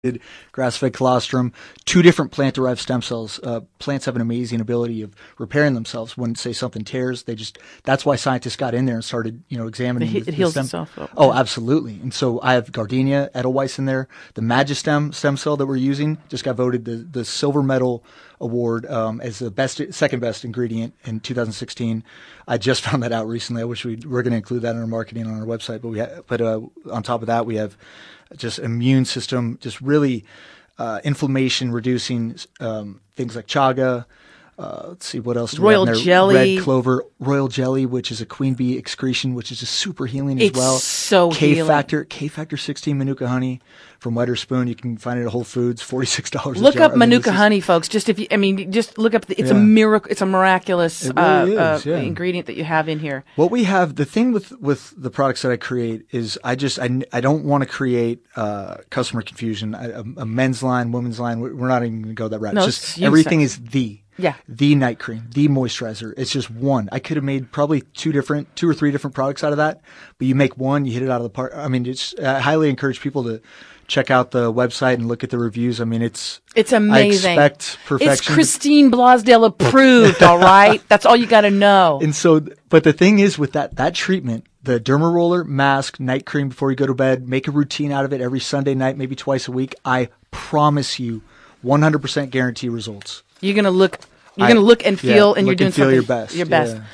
grass-fed colostrum, 2 different plant-derived stem cells. Plants have an amazing ability of repairing themselves. When, say, something tears, that's why scientists got in there and started, examining it heals itself. Oh, absolutely. And so I have Gardenia edelweiss in there. The Magistem stem cell that we're using just got voted the silver medal award as the second best ingredient in 2016. I just found that out recently. I wish we're going to include that in our marketing on our website. But on top of that, we have just immune system, just really inflammation reducing things like chaga. Let's see what else. Royal jelly, red clover, royal jelly, which is a queen bee excretion, which is just super healing as well. It's so healing. K-Factor 16 Manuka honey from Wetherspoon. You can find it at Whole Foods, $46 a Look jar. up Manuka honey, folks. Just look up. It's a miracle. It's a miraculous ingredient that you have in here. What we have, the thing with the products that I create is I don't want to create customer confusion. A men's line, women's line. We're not even going to go that route. No, it's just everything is the night cream, the moisturizer. It's just one. I could have made probably 2 or 3 different products out of that, but you make one, you hit it out of the park. I mean, I highly encourage people to check out the website and look at the reviews. I mean, it's amazing. I expect perfection. It's Christine Blasdale approved, all right? That's all you got to know. And so, but the thing is with that treatment, the derma roller, mask, night cream before you go to bed, make a routine out of it every Sunday night, maybe twice a week. I promise you 100% guarantee results. You're going to look and feel, and you're doing something. Your best. Your best. Yeah.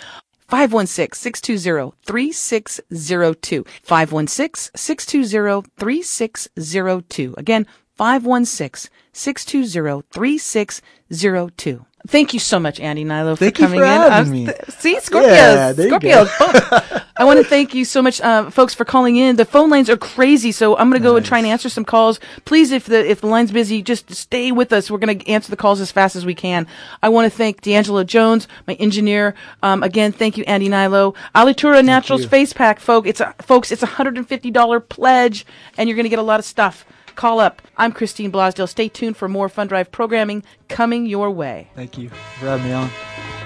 516-620-3602. 516-620-3602. Again, 516-620-3602. Thank you so much, Andy Hnilo, for coming in. Having me. See, Scorpios. Yeah, Scorpios. I want to thank you so much, folks, for calling in. The phone lines are crazy, so I'm going to go and try and answer some calls. Please, if the line's busy, just stay with us. We're going to answer the calls as fast as we can. I want to thank D'Angelo Jones, my engineer. Again, thank you, Andy Hnilo. Alitura Naturals Face Pack, folks. It's a $150 pledge, and you're going to get a lot of stuff. Call up. I'm Christine Blasdale. Stay tuned for more Fun Drive programming coming your way. Thank you for having me on.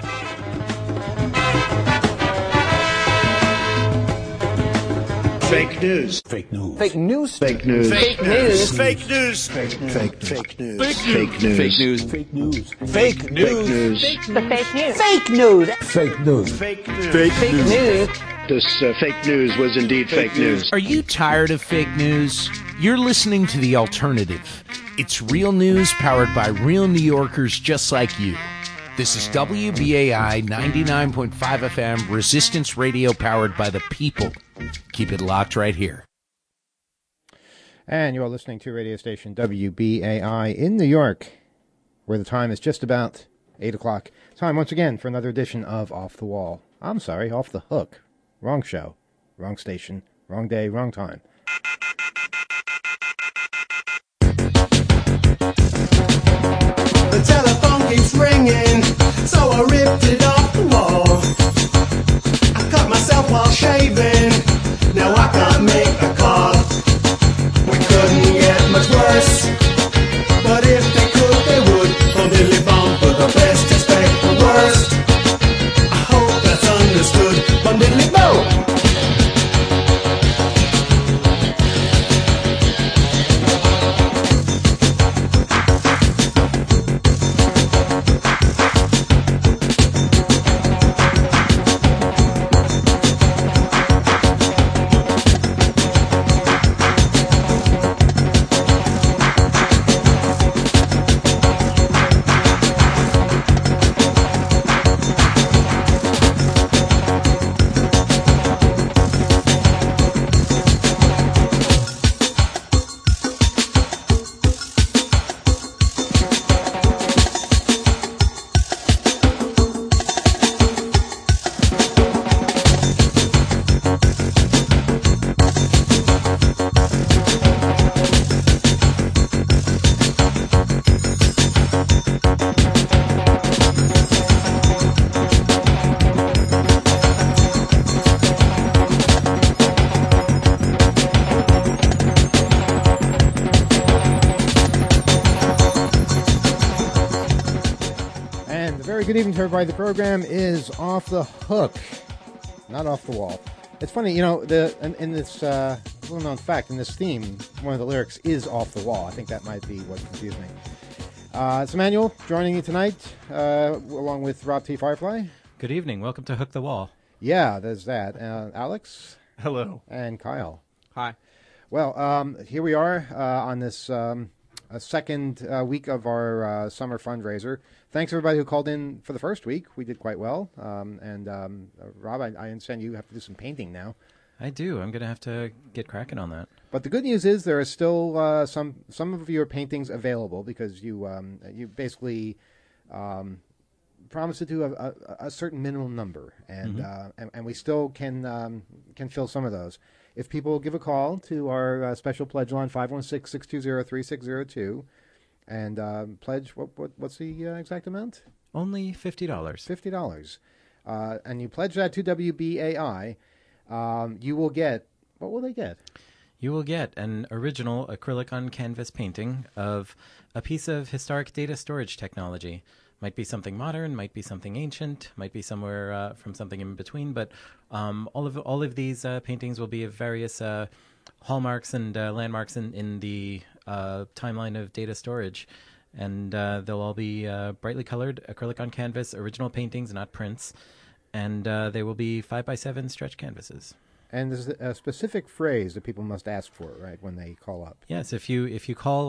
Fake news. Fake news. Fake news. Fake news. Fake news. Fake news. Fake news. Fake news. Fake news. Fake news. Fake news. Fake news. The fake news. Fake news. Fake news. Fake news. Fake news. This fake news was indeed fake news. Are you tired of fake news? You're listening to The Alternative. It's real news powered by real New Yorkers just like you. This is WBAI 99.5 FM, Resistance Radio powered by the people. Keep it locked right here. And you are listening to radio station WBAI in New York, where the time is just about 8 o'clock. Time once again for another edition of Off the Wall. I'm sorry, Off the Hook. Wrong show, wrong station, wrong day, wrong time. The telephone keeps ringing, so I ripped it off the wall. I cut myself while shaving, now I can't make a call. We couldn't get much worse, but if they could, they would. From Dilly Bomb for the best, expect the worst. I hope that's understood. From Dilly Bomb. Good evening to everybody. The program is Off the Hook, not Off the Wall. It's funny, in this little known fact, in this theme, one of the lyrics is off the wall. I think that might be what confused me. It's Emmanuel joining you tonight, along with Rob T. Firefly. Good evening. Welcome to Hook the Wall. Yeah, there's that. Alex. Hello. And Kyle. Hi. Well, here we are on this second week of our summer fundraiser. Thanks, everybody who called in for the first week. We did quite well. Rob, I understand you have to do some painting now. I do. I'm going to have to get cracking on that. But the good news is there are still some of your paintings available because you basically promised to do a certain minimum number, and we still can fill some of those. If people give a call to our special pledge line 516-620-3602 and pledge what's the exact amount? Only $50. $50, and you pledge that to WBAI. You will get, what will they get? You will get an original acrylic on canvas painting of a piece of historic data storage technology. Might be something modern, might be something ancient, might be somewhere from something in between. But all of these paintings will be of various hallmarks and landmarks in the timeline of data storage. And they'll all be brightly colored, acrylic on canvas, original paintings, not prints. And they will be 5x7 stretch canvases. And there's a specific phrase that people must ask for, right, when they call up. Yes, if you call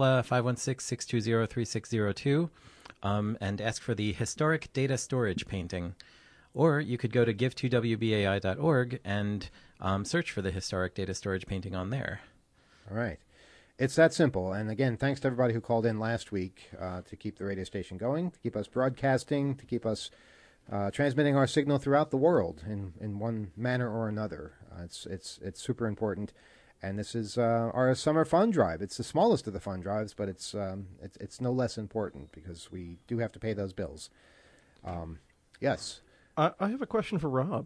516-620-3602 and ask for the historic data storage painting, or you could go to give2wbai.org and search for the historic data storage painting on there. All right. It's that simple. And again, thanks to everybody who called in last week to keep the radio station going, to keep us broadcasting, to keep us transmitting our signal throughout the world in one manner or another. It's super important, and this is our summer fund drive. It's the smallest of the fund drives, but it's no less important because we do have to pay those bills. Yes, I have a question for Rob.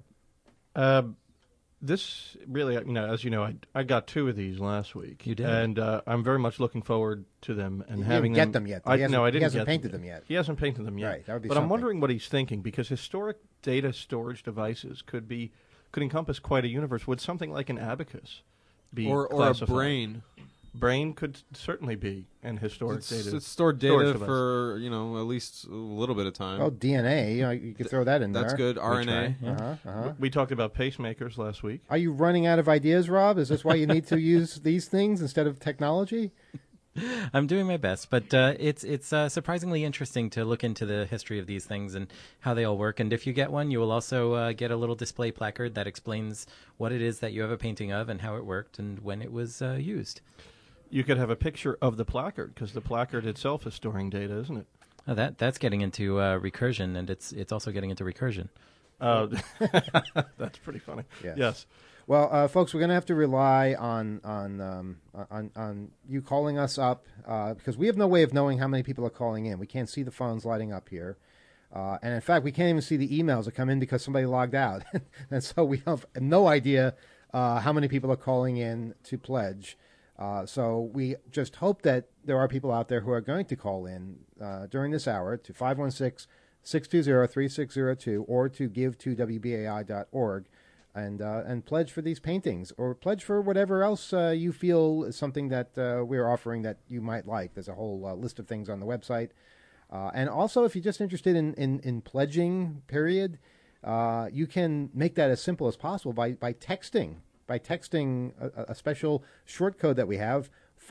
This really, as you know, I got 2 of these last week. You did, and I'm very much looking forward to them and you having didn't get them yet. I didn't. He hasn't get painted them yet. He hasn't painted them yet. Right, that would be but something. I'm wondering what he's thinking because historic data storage devices could encompass quite a universe. Would something like an abacus be or classified? a brain? Brain could certainly be an historic data. It's stored data device. for at least a little bit of time. Oh, DNA, you could throw that in there. That's good. RNA. We talked about pacemakers last week. Are you running out of ideas, Rob? Is this why you need to use these things instead of technology? I'm doing my best, but it's surprisingly interesting to look into the history of these things and how they all work. And if you get one, you will also get a little display placard that explains what it is that you have a painting of and how it worked and when it was used. You could have a picture of the placard because the placard itself is storing data, isn't it? Oh, that's getting into recursion, and it's also getting into recursion. That's pretty funny. Yes. Well, folks, we're going to have to rely on you calling us up because we have no way of knowing how many people are calling in. We can't see the phones lighting up here. And in fact, we can't even see the emails that come in because somebody logged out. And so we have no idea how many people are calling in to pledge. So we just hope that there are people out there who are going to call in during this hour to 516-620-3602 or to give2wbai.org and pledge for these paintings or pledge for whatever else you feel is something that we're offering that you might like. There's a whole list of things on the website. And also, if you're just interested in pledging, period, you can make that as simple as possible by texting. By texting a special short code that we have,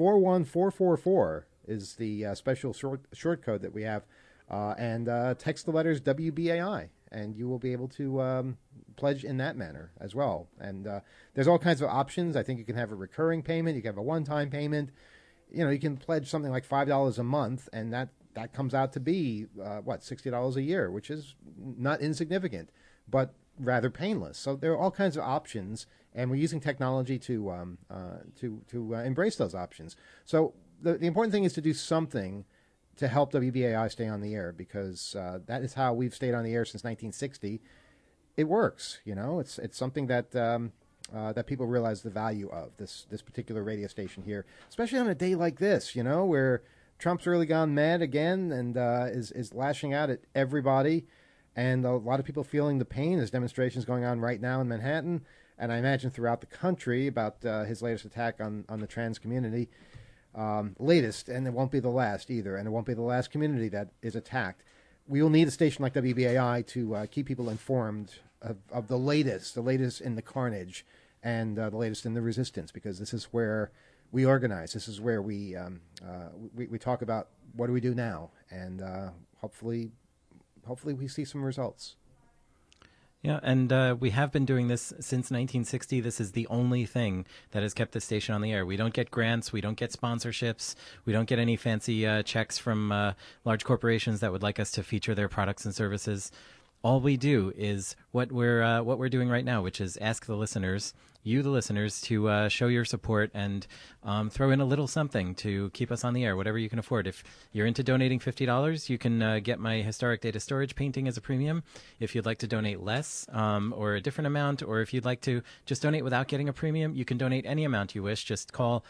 41444 is the special short code that we have, and text the letters WBAI, and you will be able to pledge in that manner as well. And there's all kinds of options. I think you can have a recurring payment, you can have a one-time payment. You can pledge something like $5 a month, and that comes out to be $60 a year, which is not insignificant, but rather painless. So there are all kinds of options, and we're using technology to embrace those options. So the important thing is to do something to help WBAI stay on the air, because that is how we've stayed on the air since 1960. It works, It's something that that people realize the value of this particular radio station here, especially on a day like this, where Trump's really gone mad again and is lashing out at everybody. And a lot of people feeling the pain. There's demonstrations going on right now in Manhattan. and I imagine throughout the country about his latest attack on the trans community. Latest, and it won't be the last either, and it won't be the last community that is attacked. We will need a station like WBAI to keep people informed of the latest in the carnage, and the latest in the resistance, because this is where we organize. This is where we talk about what do we do now, and hopefully we see some results. Yeah, and we have been doing this since 1960. This is the only thing that has kept the station on the air. We don't get grants. We don't get sponsorships. We don't get any fancy checks from large corporations that would like us to feature their products and services. All we do is what we're doing right now, which is ask the listeners, you the listeners, to show your support and throw in a little something to keep us on the air, whatever you can afford. If you're into donating $50, you can get my historic data storage painting as a premium. If you'd like to donate less or a different amount, or if you'd like to just donate without getting a premium, you can donate any amount you wish. Just call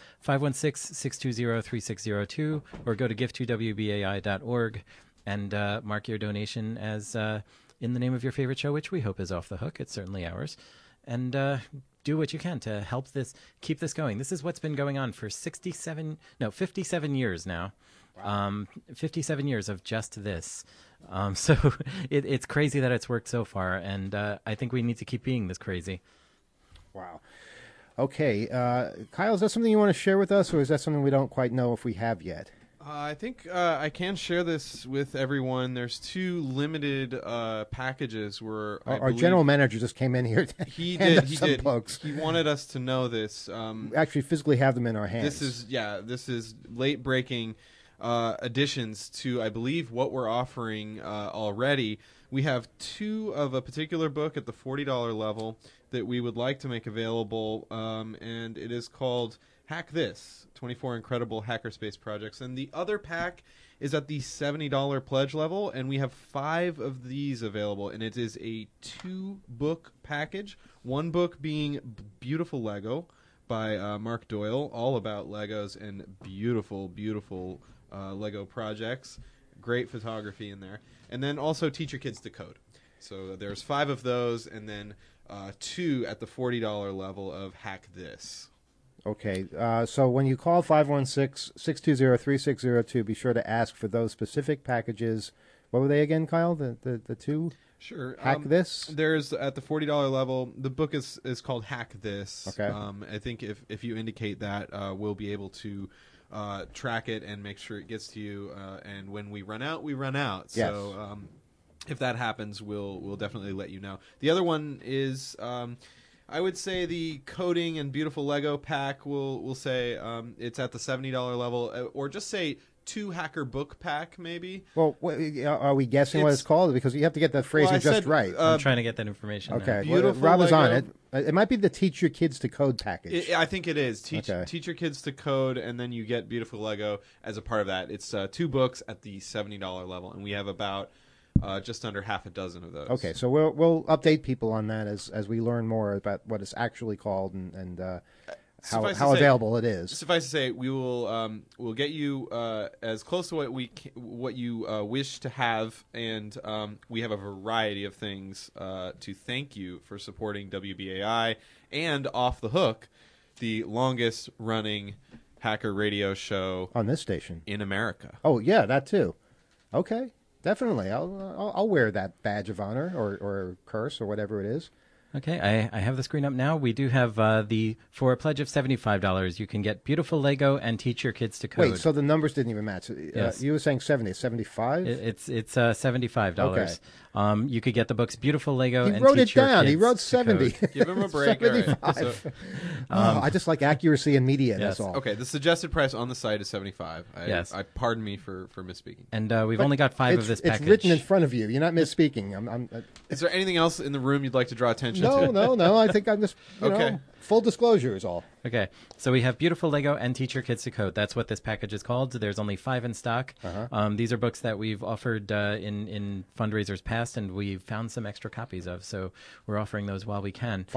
516-620-3602 or go to give2wbai.org and mark your donation as in the name of your favorite show, which we hope is Off the Hook. It's certainly ours. And do what you can to help keep this going. This is what's been going on for 57 years now. Wow. 57 years of just this. So it's crazy that it's worked so far, and I think we need to keep being this crazy. Wow. Okay. Kyle, is that something you want to share with us, or is that something we don't quite know if we have yet? I think I can share this with everyone. There's 2 limited packages where our general manager just came in here. He did. Books. He wanted us to know this. We actually physically have them in our hands. This is late breaking additions to, I believe, what we're offering already. We have 2 of a particular book at the $40 level that we would like to make available, and it is called Hack This, 24 Incredible Hackerspace Projects. And the other pack is at the $70 pledge level, and we have 5 of these available. And it is a 2-book package, 1 book being Beautiful Lego by Mark Doyle, all about Legos and beautiful, beautiful Lego projects. Great photography in there. And then also Teach Your Kids to Code. So there's 5 of those, and then 2 at the $40 level of Hack This. Okay, so when you call 516-620-3602, be sure to ask for those specific packages. What were they again, Kyle? The 2? Sure. Hack This? There's, at the $40 level, the book is called Hack This. Okay. I think if you indicate that, we'll be able to track it and make sure it gets to you. And when we run out, we run out. Yes. So if that happens, we'll definitely let you know. The other one is... I would say the coding and beautiful Lego pack. We'll say it's at the $70 level, or just say 2 hacker book pack, maybe. Well, are we guessing what it's called? Because you have to get that phrasing just right. I'm trying to get that information. Okay, beautiful. Rob is on Lego. it. It might be the Teach Your Kids to Code package. I think it is. Teach your kids to code, and then you get beautiful Lego as a part of that. It's 2 books at the $70 level, and we have about just under half a dozen of those. Okay, so we'll update people on that as we learn more about what it's actually called and how available it is. Suffice to say, we will we'll get you as close to what you wish to have, and we have a variety of things to thank you for supporting WBAI and Off the Hook, the longest running hacker radio show on this station in America. Oh yeah, that too. Okay. Definitely, I'll wear that badge of honor or curse or whatever it is. Okay, I have the screen up now. We do have for a pledge of $75, you can get beautiful Lego and Teach Your Kids to Code. Wait, so the numbers didn't even match. Yes. You were saying 70, 75? It's $75. Okay. You could get the books Beautiful Lego and wrote Teach it Your down. Kids He wrote to 70. Code. Give him a break. 75. All right. So, I just like accuracy in media. Yes. That's all. okay, the suggested price on the site is $75. Yes. I pardon me for misspeaking. And we've only got 5 of this package. It's written in front of you. You're not misspeaking. Is there anything else in the room you'd like to draw attention to? No. I think I'm just Okay. Full disclosure is all. Okay, so we have Beautiful Lego and Teach Your Kids to Code. That's what this package is called. There's only 5 in stock. These are books that we've offered in fundraisers past, and we've found some extra copies of. So we're offering those while we can.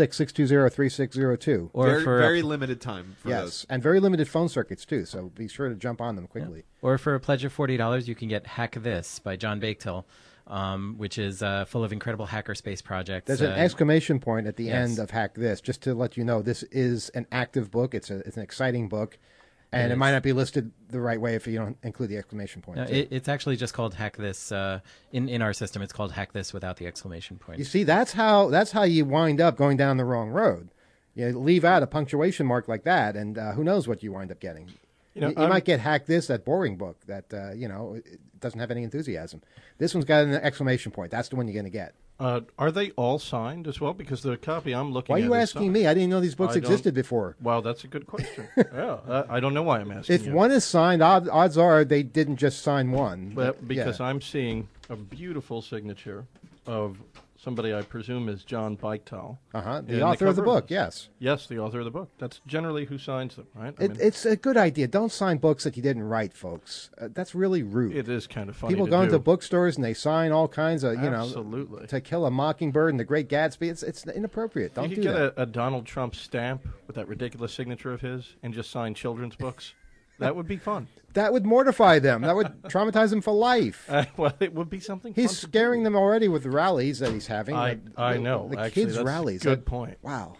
516-620-3602. Or very limited time for yes, those. and very limited phone circuits too. So be sure to jump on them quickly. Or for a pledge of $40, you can get Hack This by John Bakehill. which is full of incredible hackerspace projects. There's an exclamation point at the end of Hack This, just to let you know this is an active book. It's an exciting book, and it might not be listed the right way if you don't include the exclamation point. No, it's actually just called Hack This. In our system, it's called Hack This without the exclamation point. You see, that's how you wind up going down the wrong road. You leave out a punctuation mark like that, and who knows what you wind up getting. You might get Hack This, that boring book that it doesn't have any enthusiasm. This one's got an exclamation point. That's the one you're going to get. Are they all signed as well? Because the copy I'm looking at. Why are you asking me? I didn't know these books existed before. Well, that's a good question. Yeah, I don't know why I'm asking. If one is signed, odds are they didn't just sign one. Because I'm seeing a beautiful signature of somebody I presume is John Beichtal. The author of the book, yes. Yes, the author of the book. That's generally who signs them, right? It's a good idea. Don't sign books that you didn't write, folks. That's really rude. It is kind of funny. People go into bookstores and they sign all kinds of, Absolutely. To Kill a Mockingbird and The Great Gatsby. It's inappropriate. Don't do that. You could get a Donald Trump stamp with that ridiculous signature of his and just sign children's books. That would be fun. That would mortify them. That would traumatize them for life. Well, it would be something He's fun scaring them already with the rallies that he's having. I know. The Actually, kids' that's rallies. Good point. Wow.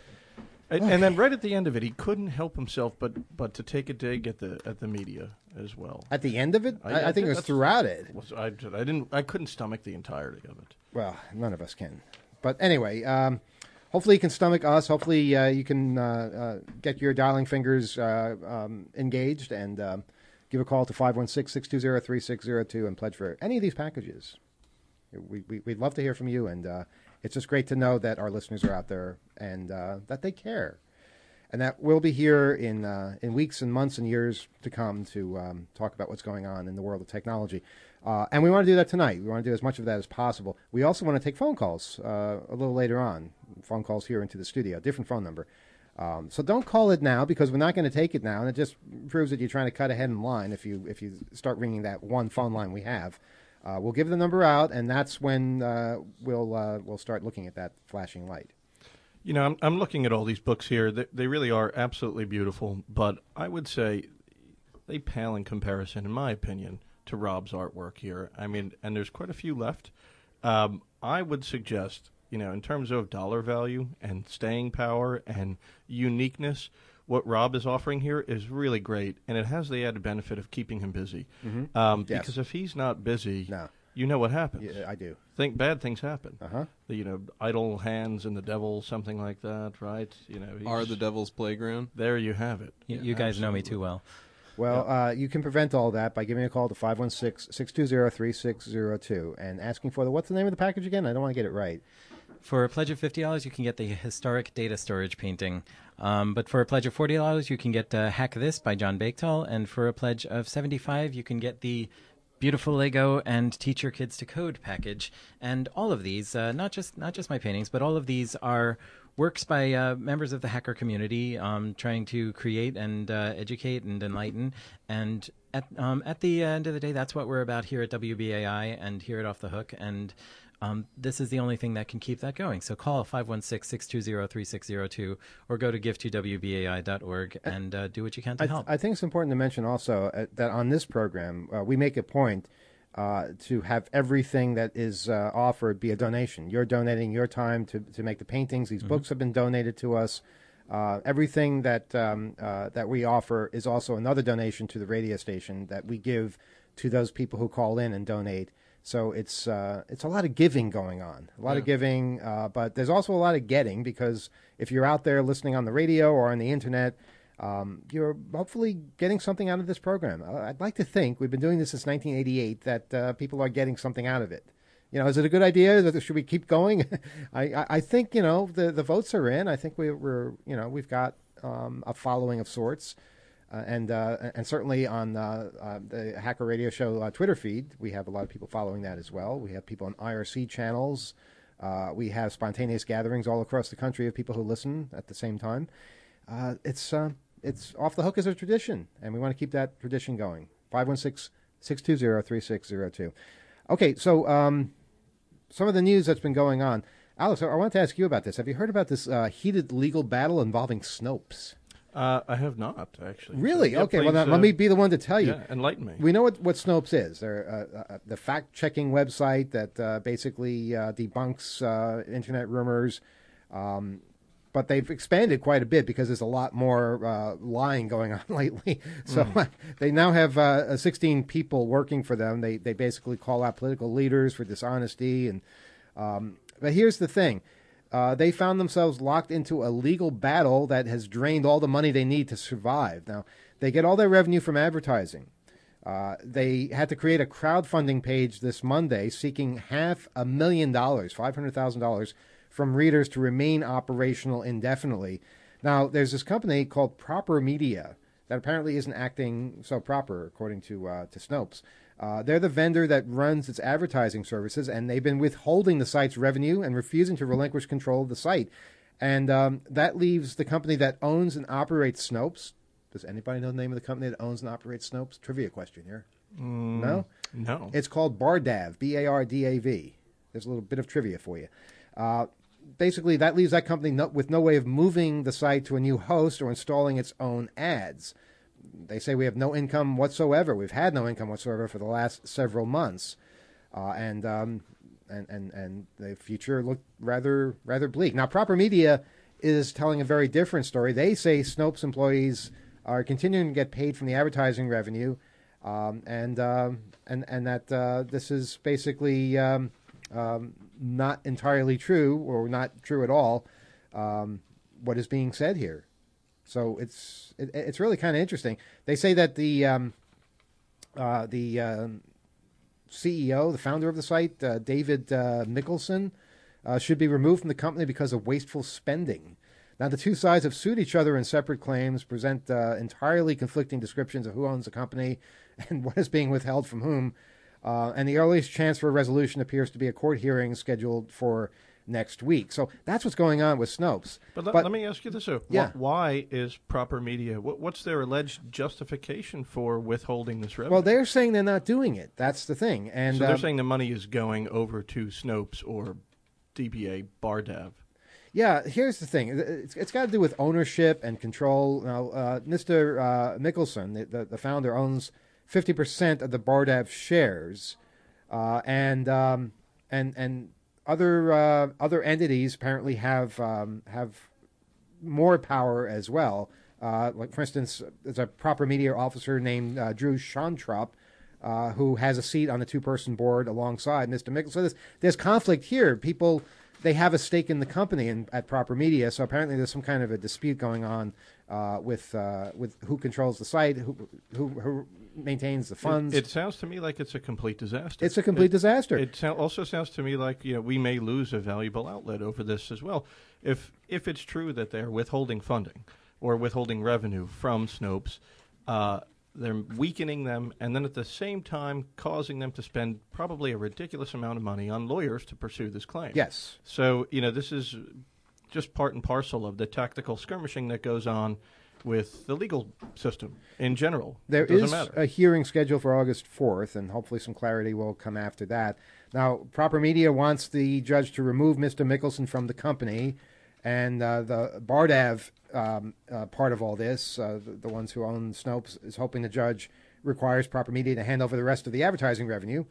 And then right at the end of it, he couldn't help himself but to take a dig at the media as well. At the end of it? I think it was throughout it. I couldn't stomach the entirety of it. Well, none of us can. But anyway, hopefully you can stomach us. Hopefully you can get your dialing fingers engaged and give a call to 516-620-3602 and pledge for any of these packages. We'd love to hear from you, and it's just great to know that our listeners are out there and that they care. And that we'll be here in weeks and months and years to come to talk about what's going on in the world of technology. And we want to do that tonight. We want to do as much of that as possible. We also want to take phone calls a little later on, phone calls here into the studio, different phone number. So don't call it now because we're not going to take it now, and it just proves that you're trying to cut ahead in line if you start ringing that one phone line we have. We'll give the number out, and that's when we'll start looking at that flashing light. I'm looking at all these books here. They really are absolutely beautiful, but I would say they pale in comparison, in my opinion, to Rob's artwork here. I mean, and there's quite a few left. I would suggest, in terms of dollar value and staying power and uniqueness, what Rob is offering here is really great, and it has the added benefit of keeping him busy. Mm-hmm. Because if he's not busy, you know what happens. Yeah, I do. Bad things happen. Uh-huh. Idle hands and the devil, something like that, right? Are the devil's playground? There you have it. You guys know me too well. Well, you can prevent all that by giving a call to 516-620-3602 and asking for what's the name of the package again? I don't want to get it right. For a pledge of $50, you can get the historic data storage painting. But for a pledge of $40, you can get Hack This by John Beichtal. And for a pledge of $75, you can get the beautiful Lego and Teach Your Kids to Code package. And all of these, not just my paintings, but all of these are works by members of the hacker community trying to create and educate and enlighten. And at the end of the day, that's what we're about here at WBAI and here at Off the Hook. And this is the only thing that can keep that going. So call 516-620-3602 or go to give2wbai.org and do what you can to help. I think it's important to mention also that on this program, we make a point to have everything that is offered be a donation. You're donating your time to make the paintings. These books have been donated to us. Everything that we offer is also another donation to the radio station that we give to those people who call in and donate. So it's a lot of giving going on, of giving, but there's also a lot of getting, because if you're out there listening on the radio or on the internet, you're hopefully getting something out of this program. I'd like to think, we've been doing this since 1988, that people are getting something out of it. Is it a good idea? Should we keep going? I think the votes are in. I think we've got a following of sorts. And certainly on the Hacker Radio Show Twitter feed, we have a lot of people following that as well. We have people on IRC channels. We have spontaneous gatherings all across the country of people who listen at the same time. It's Off the Hook as a tradition, and we want to keep that tradition going. 516-620-3602. Okay, so some of the news that's been going on. Alex, I wanted to ask you about this. Have you heard about this heated legal battle involving Snopes? I have not, actually. Really? So, yeah, Okay, well, please, let me be the one to tell you. Yeah, enlighten me. We know what Snopes is. They're the fact-checking website that basically debunks internet rumors. But they've expanded quite a bit because there's a lot more lying going on lately. So they now have 16 people working for them. They basically call out political leaders for dishonesty. And but here's the thing. They found themselves locked into a legal battle that has drained all the money they need to survive. Now, they get all their revenue from advertising. They had to create a crowdfunding page this Monday seeking $500,000, $500,000, from readers to remain operational indefinitely. Now, there's this company called Proper Media that apparently isn't acting so proper, according to Snopes. They're the vendor that runs its advertising services, and they've been withholding the site's revenue and refusing to relinquish control of the site. And that leaves the company that owns and operates Snopes. Does anybody know the name of the company that owns and operates Snopes? Trivia question here. No? No. It's called Bardav, B-A-R-D-A-V. There's a little bit of trivia for you. Basically, that leaves that company with no way of moving the site to a new host or installing its own ads. They say we have no income whatsoever. We've had no income whatsoever for the last several months, and the future looked rather bleak. Now, Proper Media is telling a very different story. They say Snopes employees are continuing to get paid from the advertising revenue, and that this is basically not entirely true, or not true at all, what is being said here. So it's really kind of interesting. They say that the CEO, the founder of the site, David Mikkelsen, should be removed from the company because of wasteful spending. Now, the two sides have sued each other in separate claims, present entirely conflicting descriptions of who owns the company and what is being withheld from whom. And the earliest chance for a resolution appears to be a court hearing scheduled for next week. So that's what's going on with Snopes. But let me ask you this, though. Yeah. Why is Proper Media, what's their alleged justification for withholding this revenue? Well, they're saying they're not doing it. That's the thing. And so they're saying the money is going over to Snopes or DBA Bardav. Yeah, here's the thing. It's got to do with ownership and control. Now, Mr. Mikkelsen, the founder, owns 50% of the Bardav shares, and other entities apparently have more power as well. Like, for instance, there's a Proper Media officer named Drew Schontrop, who has a seat on the two-person board alongside Mr. Mikkelsen. So there's conflict here. People, they have a stake in the company at Proper Media, so apparently there's some kind of a dispute going on with who controls the site, who maintains the funds. It sounds to me like it's a complete disaster. It's a complete disaster. It also sounds to me like we may lose a valuable outlet over this as well. If it's true that they're withholding funding or withholding revenue from Snopes, they're weakening them, and then at the same time causing them to spend probably a ridiculous amount of money on lawyers to pursue this claim. Yes. So, this is just part and parcel of the tactical skirmishing that goes on with the legal system in general. There is a hearing scheduled for August 4th, and hopefully some clarity will come after that. Now, Proper Media wants the judge to remove Mr. Mikkelsen from the company, and the Bardav part of all this, the ones who own Snopes, is hoping the judge requires Proper Media to hand over the rest of the advertising revenue.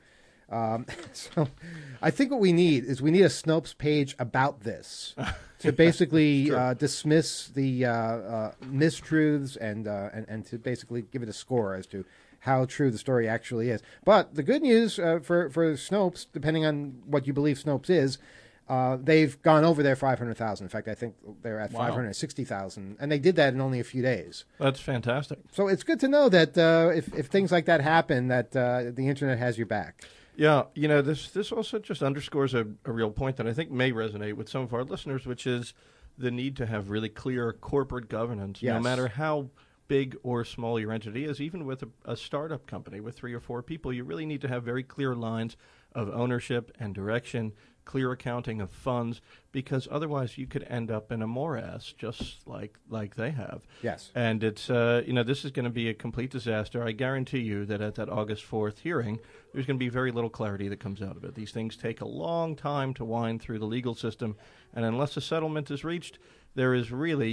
So I think what we need is a Snopes page about this to basically dismiss the mistruths and to basically give it a score as to how true the story actually is. But the good news for Snopes, depending on what you believe Snopes is, they've gone over their 500,000. In fact, I think they're at 560,000, and they did that in only a few days. That's fantastic. So it's good to know that if things like that happen, that the internet has your back. Yeah, this also just underscores a real point that I think may resonate with some of our listeners, which is the need to have really clear corporate governance, no matter how big or small your entity is. Even with a startup company with 3 or 4 people, you really need to have very clear lines of ownership and direction, clear accounting of funds, because otherwise you could end up in a morass just like they have. Yes. And it's this is going to be a complete disaster. I guarantee you that at that August 4th hearing, there's going to be very little clarity that comes out of it. These things take a long time to wind through the legal system, and unless a settlement is reached, there is really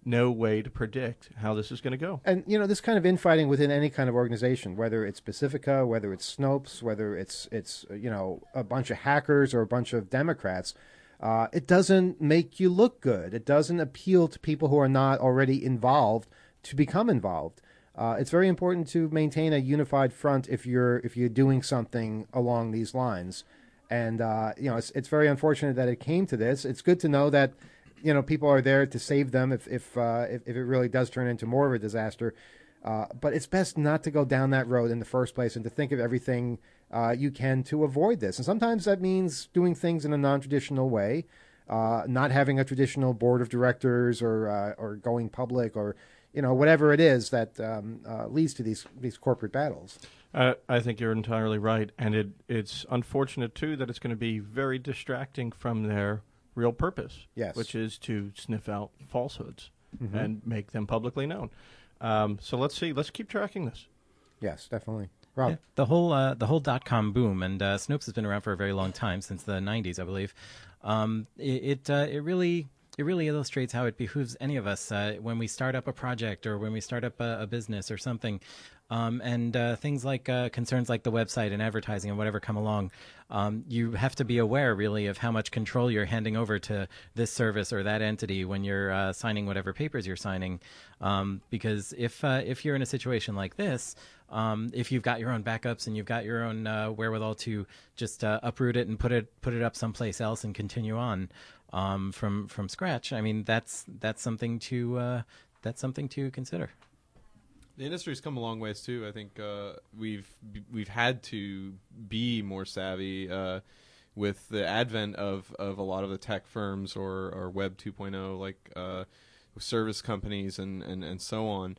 no way to predict how this is going to go. And, this kind of infighting within any kind of organization, whether it's Pacifica, whether it's Snopes, whether it's a bunch of hackers or a bunch of Democrats, it doesn't make you look good. It doesn't appeal to people who are not already involved to become involved. It's very important to maintain a unified front if you're doing something along these lines. And, it's very unfortunate that it came to this. It's good to know that people are there to save them if it really does turn into more of a disaster. But it's best not to go down that road in the first place and to think of everything you can to avoid this. And sometimes that means doing things in a non-traditional way, not having a traditional board of directors or going public or whatever it is that leads to these corporate battles. I think you're entirely right, and it's unfortunate too that it's going to be very distracting from their real purpose, yes, which is to sniff out falsehoods Mm-hmm. and make them publicly known. So let's keep tracking this. Yes, definitely. Rob, yeah, the whole .com boom, and Snopes has been around for a very long time, since the 90s, I believe. It really illustrates how it behooves any of us when we start up a project or when we start up a business or something, and things like concerns like the website and advertising and whatever come along. You have to be aware, really, of how much control you're handing over to this service or that entity when you're signing whatever papers you're signing. Because if you're in a situation like this, if you've got your own backups and you've got your own wherewithal to just uproot it and put it up someplace else and continue on from scratch, I mean that's something to consider. The industry's come a long ways too. I think we've had to be more savvy with the advent of a lot of the tech firms or Web 2.0, like service companies and so on,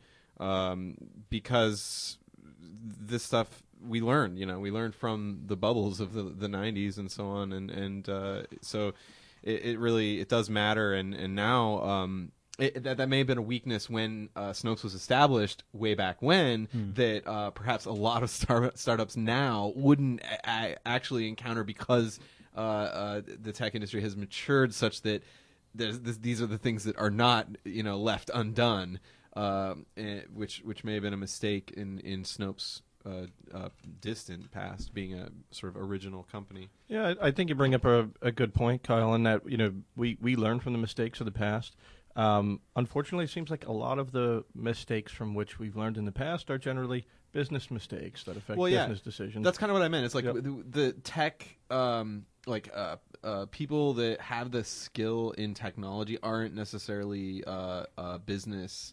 because this stuff we learned. We learned from the bubbles of the 90s and so on, and so it really does matter. And now. That may have been a weakness when Snopes was established way back when, that perhaps a lot of startups now wouldn't actually encounter, because the tech industry has matured such that these are the things that are not left undone, which may have been a mistake in Snopes' distant past, being a sort of original company. Yeah, I think you bring up a good point, Kyle, in that we learn from the mistakes of the past. Unfortunately, it seems like a lot of the mistakes from which we've learned in the past are generally business mistakes that affect business decisions. That's kind of what I meant. It's like the tech, people that have the skill in technology aren't necessarily business,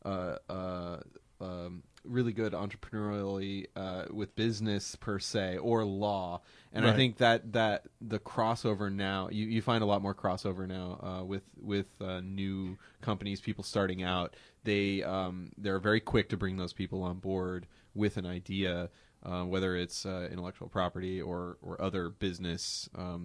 really good entrepreneurially with business per se or law. And right. I think that the crossover now, you find a lot more crossover now with new companies, people starting out. They're very quick to bring those people on board with an idea, whether it's intellectual property or other business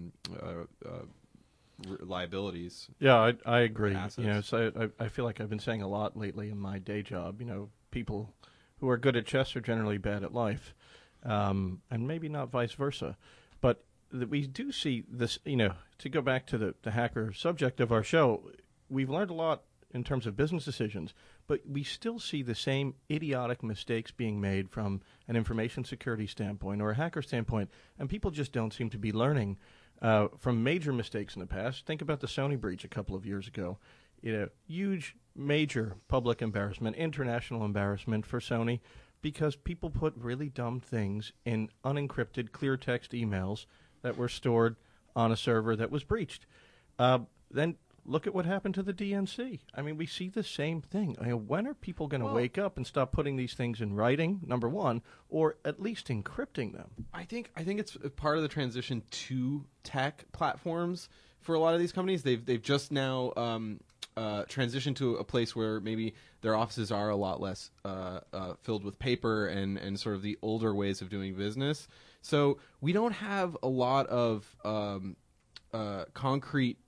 liabilities. Yeah, I agree. So I feel like I've been saying a lot lately in my day job. People who are good at chess are generally bad at life, and maybe not vice versa. But we do see this, to go back to the hacker subject of our show, we've learned a lot in terms of business decisions, but we still see the same idiotic mistakes being made from an information security standpoint or a hacker standpoint, and people just don't seem to be learning from major mistakes in the past. Think about the Sony breach a couple of years ago. Huge, major public embarrassment, international embarrassment for Sony, because people put really dumb things in unencrypted clear text emails that were stored on a server that was breached. Then look at what happened to the DNC. I mean, we see the same thing. When are people going to wake up and stop putting these things in writing, number one, or at least encrypting them? I think it's part of the transition to tech platforms for a lot of these companies. They've just now transitioned to a place where maybe their offices are a lot less filled with paper and sort of the older ways of doing business. So we don't have a lot of concrete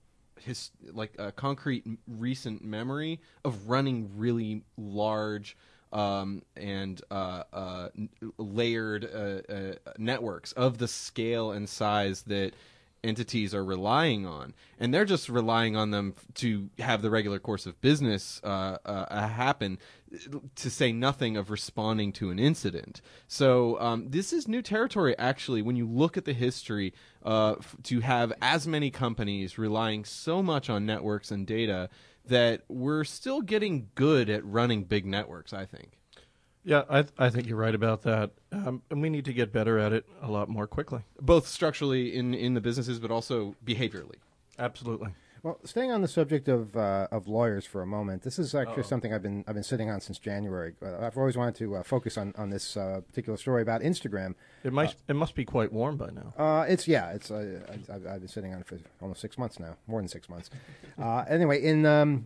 recent memory of running really large and layered networks of the scale and size that entities are relying on, and they're just relying on them to have the regular course of business happen, to say nothing of responding to an incident. So this is new territory, actually, when you look at the history, to have as many companies relying so much on networks and data that we're still getting good at running big networks, I think. Yeah, I think you're right about that. And we need to get better at it a lot more quickly. Both structurally in the businesses, but also behaviorally. Absolutely. Well, staying on the subject of lawyers for a moment, this is actually something I've been sitting on since January. I've always wanted to focus on this particular story about Instagram. It must be quite warm by now. I've been sitting on it for almost 6 months now, more than 6 months. Anyway, in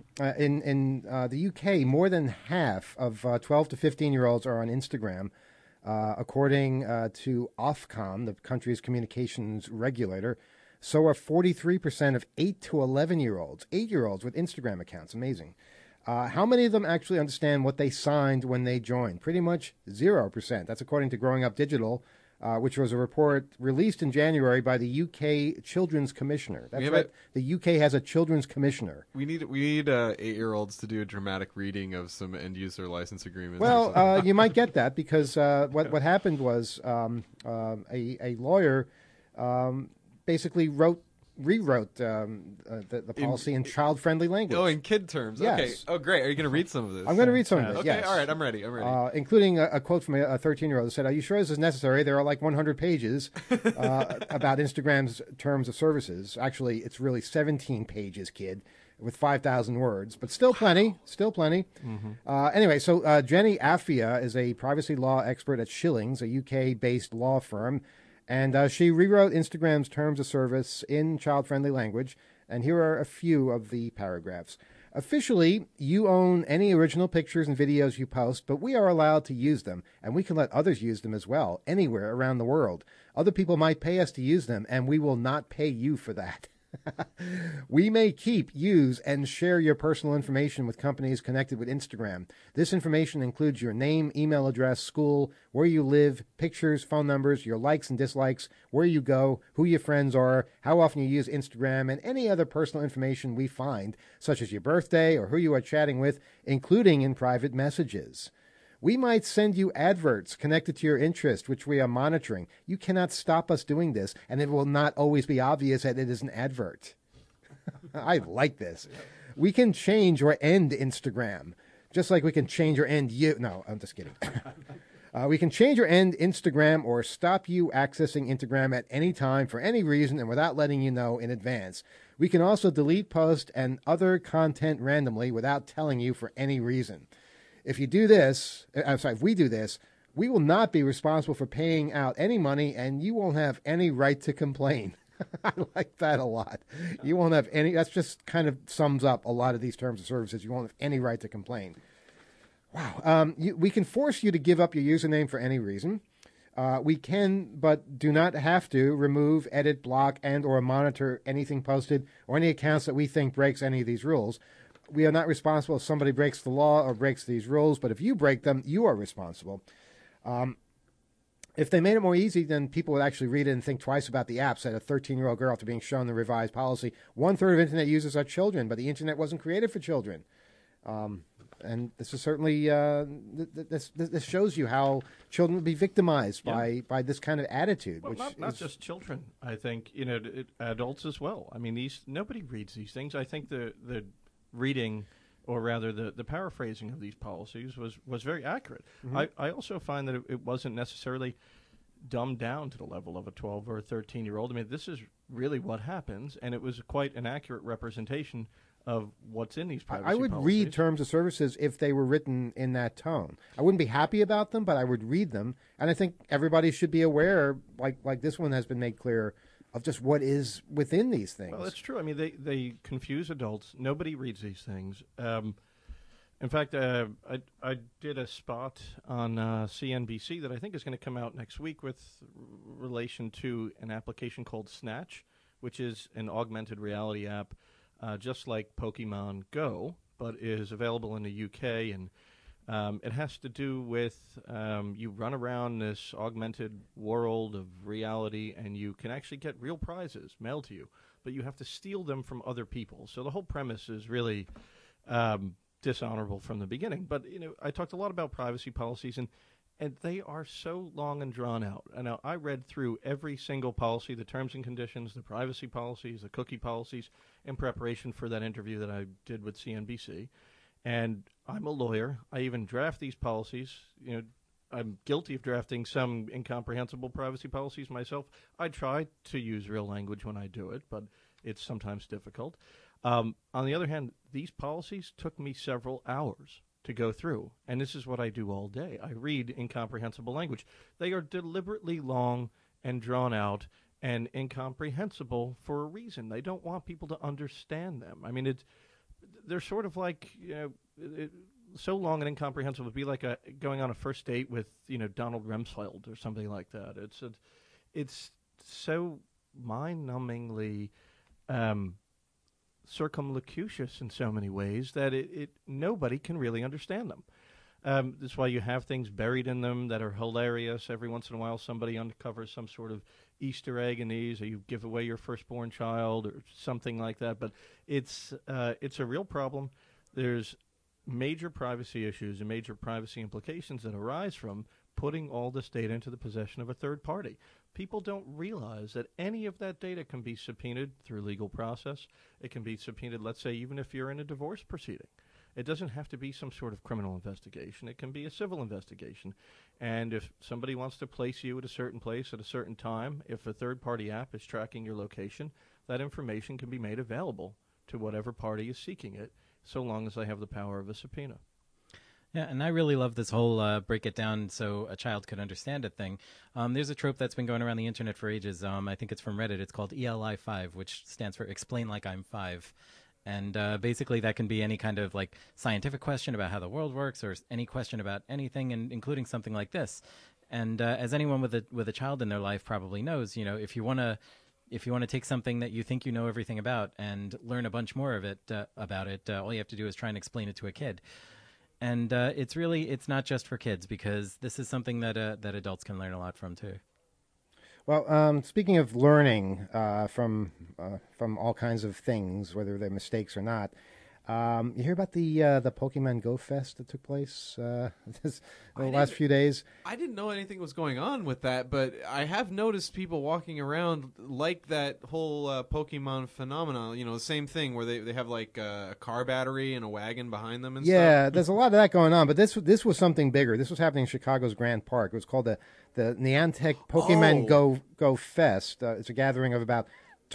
the UK, more than half of 12 to 15-year-olds are on Instagram, according to Ofcom, the country's communications regulator. So are 43% of 8 to 11-year-olds, 8-year-olds with Instagram accounts. Amazing. How many of them actually understand what they signed when they joined? Pretty much 0%. That's according to Growing Up Digital, which was a report released in January by the UK Children's Commissioner. That's right. The UK has a Children's Commissioner. We need 8-year-olds to do a dramatic reading of some end-user license agreements. Well, you might get that because what happened was a lawyer basically rewrote the policy in child-friendly language. Oh, in kid terms. Yes. Okay. Oh, great. Are you going to read some of this? I'm going to read some of this, Okay, yes. all right. I'm ready. Including a quote from a 13-year-old who said, "Are you sure this is necessary? There are like 100 pages about Instagram's terms of services. Actually, it's really 17 pages, kid, with 5,000 words, but still plenty. Still plenty." Mm-hmm. Anyway, so Jenny Affia is a privacy law expert at Schillings, a UK-based law firm. And she rewrote Instagram's terms of service in child-friendly language. And here are a few of the paragraphs. Officially, you own any original pictures and videos you post, but we are allowed to use them, and we can let others use them as well, anywhere around the world. Other people might pay us to use them, and we will not pay you for that. We may keep, use, and share your personal information with companies connected with Instagram. This information includes your name, email address, school, where you live, pictures, phone numbers, your likes and dislikes, where you go, who your friends are, how often you use Instagram, and any other personal information we find, such as your birthday or who you are chatting with, including in private messages. We might send you adverts connected to your interest, which we are monitoring. You cannot stop us doing this, and it will not always be obvious that it is an advert. I like this. We can change or end Instagram, just like we can change or end you. No, I'm just kidding. We can change or end Instagram or stop you accessing Instagram at any time for any reason and without letting you know in advance. We can also delete posts and other content randomly without telling you for any reason. If we do this, we will not be responsible for paying out any money, and you won't have any right to complain. I like that a lot. You won't have any. That's just kind of sums up a lot of these terms of services. You won't have any right to complain. Wow. We can force you to give up your username for any reason. We can, but do not have to, remove, edit, block, and or monitor anything posted or any accounts that we think breaks any of these rules. We are not responsible if somebody breaks the law or breaks these rules, but if you break them, you are responsible. If they made it more easy, then people would actually read it and think twice about the apps, said a 13-year-old girl after being shown the revised policy. 1/3 of Internet users are children, but the Internet wasn't created for children. And this is certainly, this shows you how children would be victimized by this kind of attitude. Well, which not just children. I think, adults as well. I mean, nobody reads these things. I think the reading, or rather the paraphrasing of these policies was very accurate. Mm-hmm. I also find that it wasn't necessarily dumbed down to the level of a 12 or a 13-year-old. I mean, this is really what happens, and it was quite an accurate representation of what's in these privacy I would policies. read terms of services if they were written in that tone. I wouldn't be happy about them, but I would read them, and I think everybody should be aware, like this one has been made clear, of just what is within these things. Well, it's true. I mean, they confuse adults. Nobody reads these things. In fact, I did a spot on CNBC that I think is going to come out next week with relation to an application called Snatch, which is an augmented reality app, just like Pokemon Go, but is available in the UK and It has to do with you run around this augmented world of reality, and you can actually get real prizes mailed to you, but you have to steal them from other people. So the whole premise is really dishonorable from the beginning. But I talked a lot about privacy policies, and they are so long and drawn out. And now I read through every single policy, the terms and conditions, the privacy policies, the cookie policies, in preparation for that interview that I did with CNBC. And I'm a lawyer. I even draft these policies. I'm guilty of drafting some incomprehensible privacy policies myself. I try to use real language when I do it, but it's sometimes difficult. On the other hand, these policies took me several hours to go through, and this is what I do all day. I read incomprehensible language. They are deliberately long and drawn out and incomprehensible for a reason. They don't want people to understand them. I mean, they're sort of like, so long and incomprehensible. It would be like going on a first date with, Donald Rumsfeld or something like that. It's so mind-numbingly circumlocucious in so many ways that nobody can really understand them. That's why you have things buried in them that are hilarious. Every once in a while, somebody uncovers some sort of Easter egg in these, or you give away your firstborn child, or something like that. But it's a real problem. There's major privacy issues and major privacy implications that arise from putting all this data into the possession of a third party. People don't realize that any of that data can be subpoenaed through legal process. It can be subpoenaed, let's say, even if you're in a divorce proceeding. It doesn't have to be some sort of criminal investigation. It can be a civil investigation. And if somebody wants to place you at a certain place at a certain time, if a third-party app is tracking your location, that information can be made available to whatever party is seeking it, so long as they have the power of a subpoena. Yeah, and I really love this whole break it down so a child could understand it thing. There's a trope that's been going around the internet for ages. I think it's from Reddit. It's called ELI5, which stands for Explain Like I'm 5. And basically that can be any kind of like scientific question about how the world works, or any question about anything, and including something like this. And as anyone with a child in their life probably knows, if you want to take something that you think you know everything about and learn a bunch more of it about it, all you have to do is try and explain it to a kid. And it's not just for kids, because this is something that adults can learn a lot from too. Well, speaking of learning from all kinds of things, whether they're mistakes or not, you hear about the Pokemon Go Fest that took place the last few days? I didn't know anything was going on with that, but I have noticed people walking around like that whole Pokemon phenomenon. The same thing where they have like a car battery and a wagon behind them and stuff. Yeah, there's a lot of that going on, but this was something bigger. This was happening in Chicago's Grand Park. It was called the Niantic Pokemon Go Fest. It's a gathering of about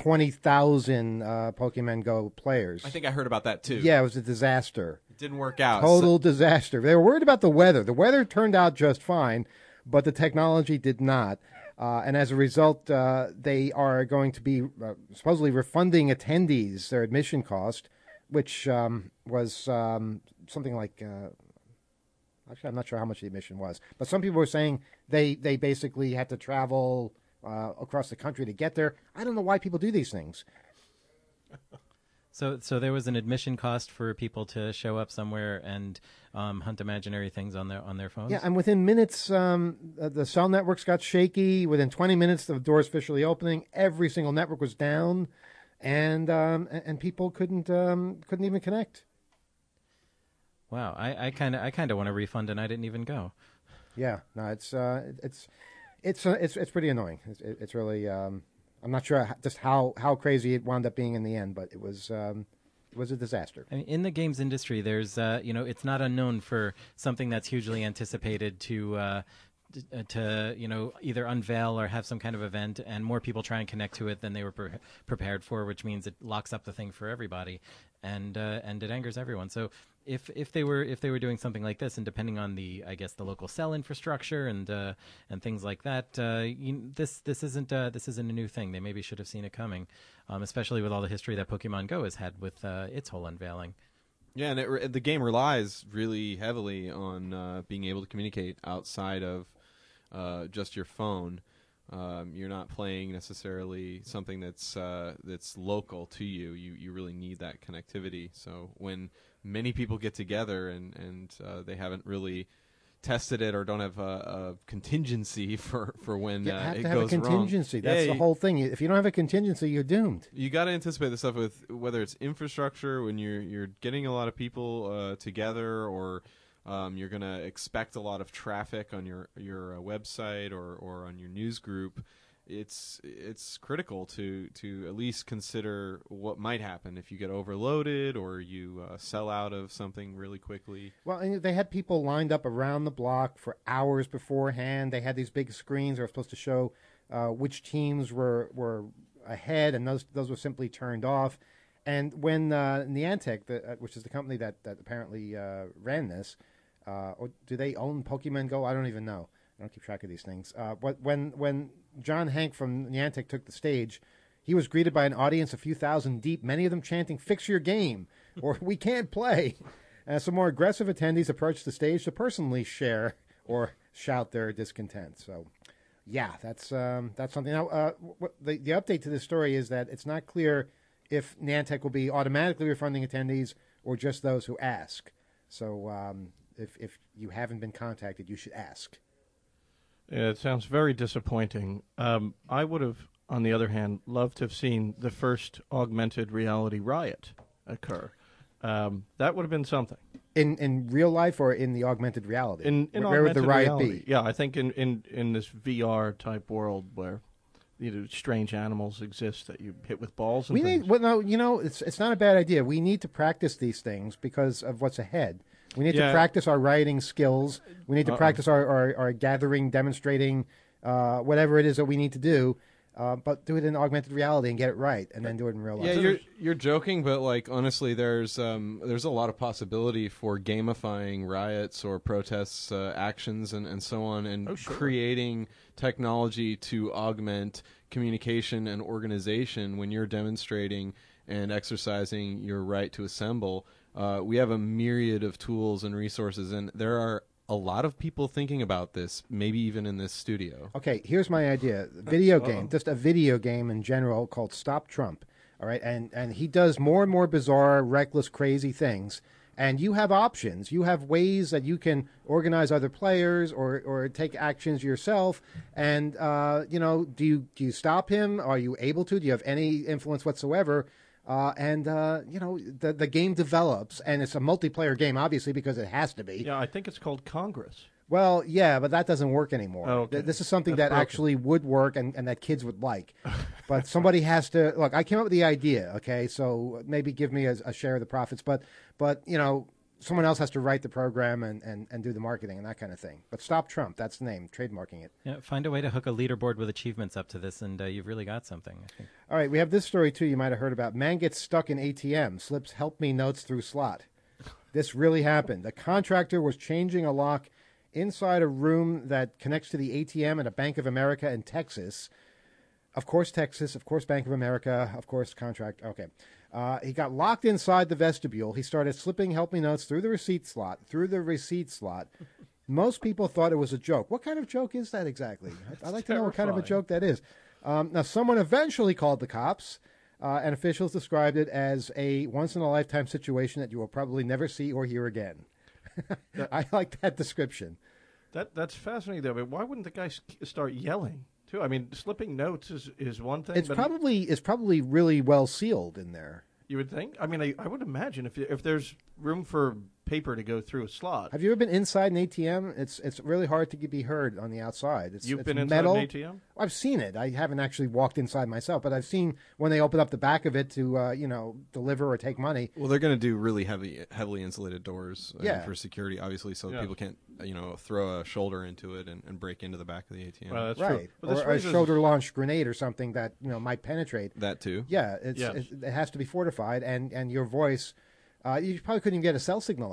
20,000 Pokemon Go players. I think I heard about that too. Yeah, it was a disaster. It didn't work out. Total disaster. They were worried about the weather. The weather turned out just fine, but the technology did not. And as a result, they are going to be supposedly refunding attendees their admission cost, which was something like... actually, I'm not sure how much the admission was. But some people were saying they basically had to travel across the country to get there. I don't know why people do these things. So there was an admission cost for people to show up somewhere and hunt imaginary things on their phones? Yeah, and within minutes, the cell networks got shaky. Within 20 minutes, the doors officially opening. Every single network was down, and people couldn't even connect. Wow, I kind of want a refund, and I didn't even go. Yeah, no, it's pretty annoying. It's really I'm not sure just how crazy it wound up being in the end, but it was a disaster. I mean, in the games industry, there's it's not unknown for something that's hugely anticipated to either unveil or have some kind of event, and more people try and connect to it than they were prepared for, which means it locks up the thing for everybody, and it angers everyone. So if they were doing something like this, and depending on the local cell infrastructure and things like that, this isn't a new thing. They maybe should have seen it coming, especially with all the history that Pokemon Go has had with its whole unveiling. Yeah, and the game relies really heavily on being able to communicate outside of just your phone. You're not playing necessarily something that's local to you. You really need that connectivity. So when many people get together and they haven't really tested it or don't have a contingency for when You have it to have a goes wrong. contingency. That's the whole thing. If you don't have a contingency, you're doomed. You got to anticipate the stuff with whether it's infrastructure when you're getting a lot of people together, or you're going to expect a lot of traffic on your website or on your news group. It's critical to at least consider what might happen if you get overloaded or you sell out of something really quickly. Well, and they had people lined up around the block for hours beforehand. They had these big screens that were supposed to show which teams were ahead, and those were simply turned off. And when Niantic, which is the company that apparently ran this, or do they own Pokemon Go? I don't even know. I don't keep track of these things. When John Hank from Niantic took the stage, he was greeted by an audience a few thousand deep, many of them chanting, "Fix your game," or "We can't play." Some more aggressive attendees approached the stage to personally share or shout their discontent. So, yeah, that's something. Now, the update to this story is that it's not clear if Niantic will be automatically refunding attendees or just those who ask. So, if you haven't been contacted, you should ask. It sounds very disappointing. I would have, on the other hand, loved to have seen the first augmented reality riot occur. That would have been something. In real life or in the augmented reality? In where would the riot reality. be? Yeah, I think in this VR type world where strange animals exist that you hit with balls and things. It's not a bad idea. We need to practice these things because of what's ahead. We need to practice our writing skills. We need to practice our gathering, demonstrating, whatever it is that we need to do. But do it in augmented reality and get it right, and then do it in real life. Yeah, you're joking, but honestly, there's a lot of possibility for gamifying riots or protests, actions, and so on, and creating technology to augment communication and organization when you're demonstrating and exercising your right to assemble. We have a myriad of tools and resources, and there are a lot of people thinking about this, maybe even in this studio. Okay, here's my idea. Video game, just a video game in general called Stop Trump. All right, and he does more and more bizarre, reckless, crazy things. And you have options. You have ways that you can organize other players or take actions yourself. And, do you stop him? Are you able to? Do you have any influence whatsoever? The game develops, and it's a multiplayer game, obviously, because it has to be. Yeah, I think it's called Congress. Well, yeah, but that doesn't work anymore. Oh, okay. This is something That's that broken. actually would work and that kids would like. But somebody has to... Look, I came up with the idea, okay? So maybe give me a share of the profits. But someone else has to write the program and do the marketing and that kind of thing. But Stop Trump, that's the name, trademarking it. Yeah, find a way to hook a leaderboard with achievements up to this, and you've really got something, I think. All right, we have this story, too, you might have heard about. Man gets stuck in ATM, slips help me notes through slot. This really happened. A contractor was changing a lock inside a room that connects to the ATM at a Bank of America in Texas. Of course, Texas. Of course, Bank of America. Of course, contract. Okay. He got locked inside the vestibule. He started slipping help me notes through the receipt slot. Most people thought it was a joke. What kind of joke is that exactly? I'd like to know what kind of a joke that is. Now, someone eventually called the cops, and officials described it as a once-in-a-lifetime situation that you will probably never see or hear again. I like that description. That's fascinating, though. But why wouldn't the guy start yelling, too? I mean, slipping notes is one thing. It's probably really well sealed in there. You would think? I mean, I would imagine if there's room for paper to go through a slot. Have you ever been inside an ATM? It's really hard to be heard on the outside. You've been metal. inside an ATM? I've seen it. I haven't actually walked inside myself, but I've seen when they open up the back of it to deliver or take money. Well, they're going to do really heavily insulated doors for security, obviously, so people can't throw a shoulder into it and break into the back of the ATM. Well, that's right. true. Or a shoulder-launched grenade or something that might penetrate. That too. Yeah, it has to be fortified, and your voice. You probably couldn't even get a cell signal out.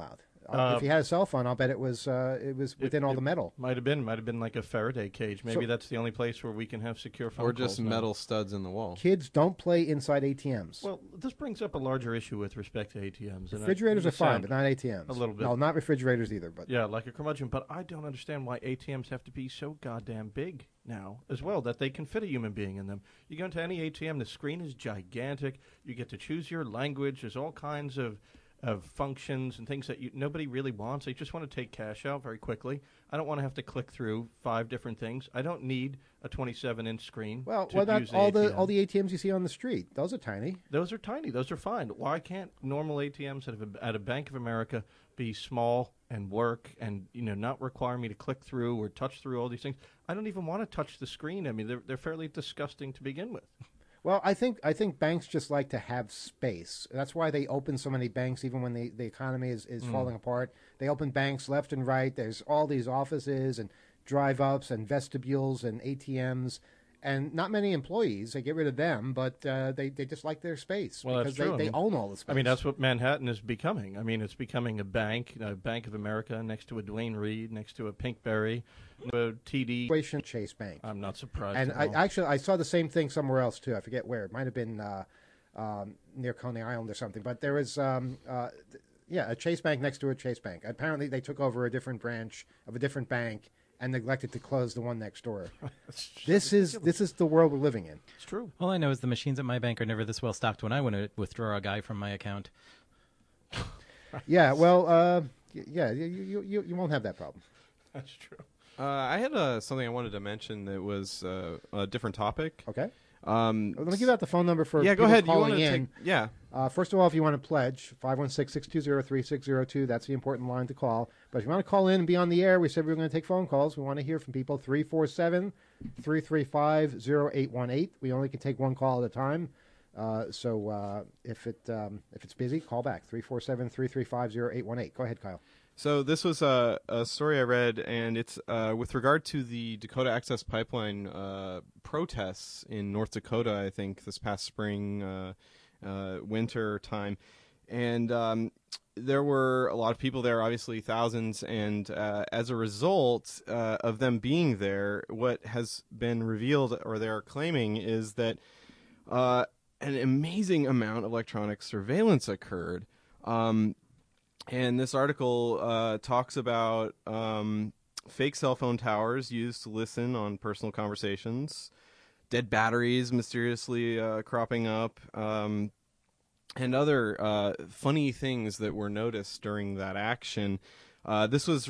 If he had a cell phone, I'll bet it was within all the metal. Might have been like a Faraday cage. Maybe that's the only place where we can have secure phone or calls just now. metal studs in the wall. Kids don't play inside ATMs. Well, this brings up a larger issue with respect to ATMs. Refrigerators are fine, but not ATMs. A little bit. No, not refrigerators either. But yeah, like a curmudgeon. But I don't understand why ATMs have to be so goddamn big now as well, that they can fit a human being in them. You go into any ATM, the screen is gigantic. You get to choose your language. There's all kinds of functions and things that nobody really wants. They just want to take cash out very quickly. I don't want to have to click through 5 different things. I don't need a 27-inch screen. Well, to not use all ATM. all the ATMs you see on the street. Those are tiny. Those are tiny. Those are fine. Why can't normal ATMs at a Bank of America be small and work and not require me to click through or touch through all these things? I don't even want to touch the screen. I mean, they're fairly disgusting to begin with. Well, I think banks just like to have space. That's why they open so many banks, even when the economy is falling apart. They open banks left and right. There's all these offices and drive-ups and vestibules and ATMs, and not many employees. They get rid of them, but they just like their space because they own all the space. I mean, that's what Manhattan is becoming. I mean, it's becoming a Bank of America next to a Dwayne Reed, next to a Pinkberry, a TD. Chase Bank. I'm not surprised. And I saw the same thing somewhere else too. I forget where. It might have been near Coney Island or something. But there was a Chase Bank next to a Chase Bank. Apparently, they took over a different branch of a different bank and neglected to close the one next door. This is the world we're living in. It's true. All I know is the machines at my bank are never this well stocked when I want to withdraw a guy from my account. Yeah, well, you won't have that problem. That's true. I had something I wanted to mention that was a different topic. Okay. Let me give out the phone number for go people ahead. calling in. First of all, if you want to pledge, 516-620-3602. That's the important line to call. But if you want to call in and be on the air, we said we were going to take phone calls. We want to hear from people. 347-335-0818. We only can take one call at a time. So if it's busy, call back. 347-335-0818. Go ahead, Kyle. So this was a story I read, and it's with regard to the Dakota Access Pipeline protests in North Dakota, I think, this past spring, winter time. And there were a lot of people there, obviously thousands, and as a result of them being there, what has been revealed, or they're claiming, is that an amazing amount of electronic surveillance occurred. And this article talks about fake cell phone towers used to listen on personal conversations, dead batteries mysteriously cropping up, and other funny things that were noticed during that action. This was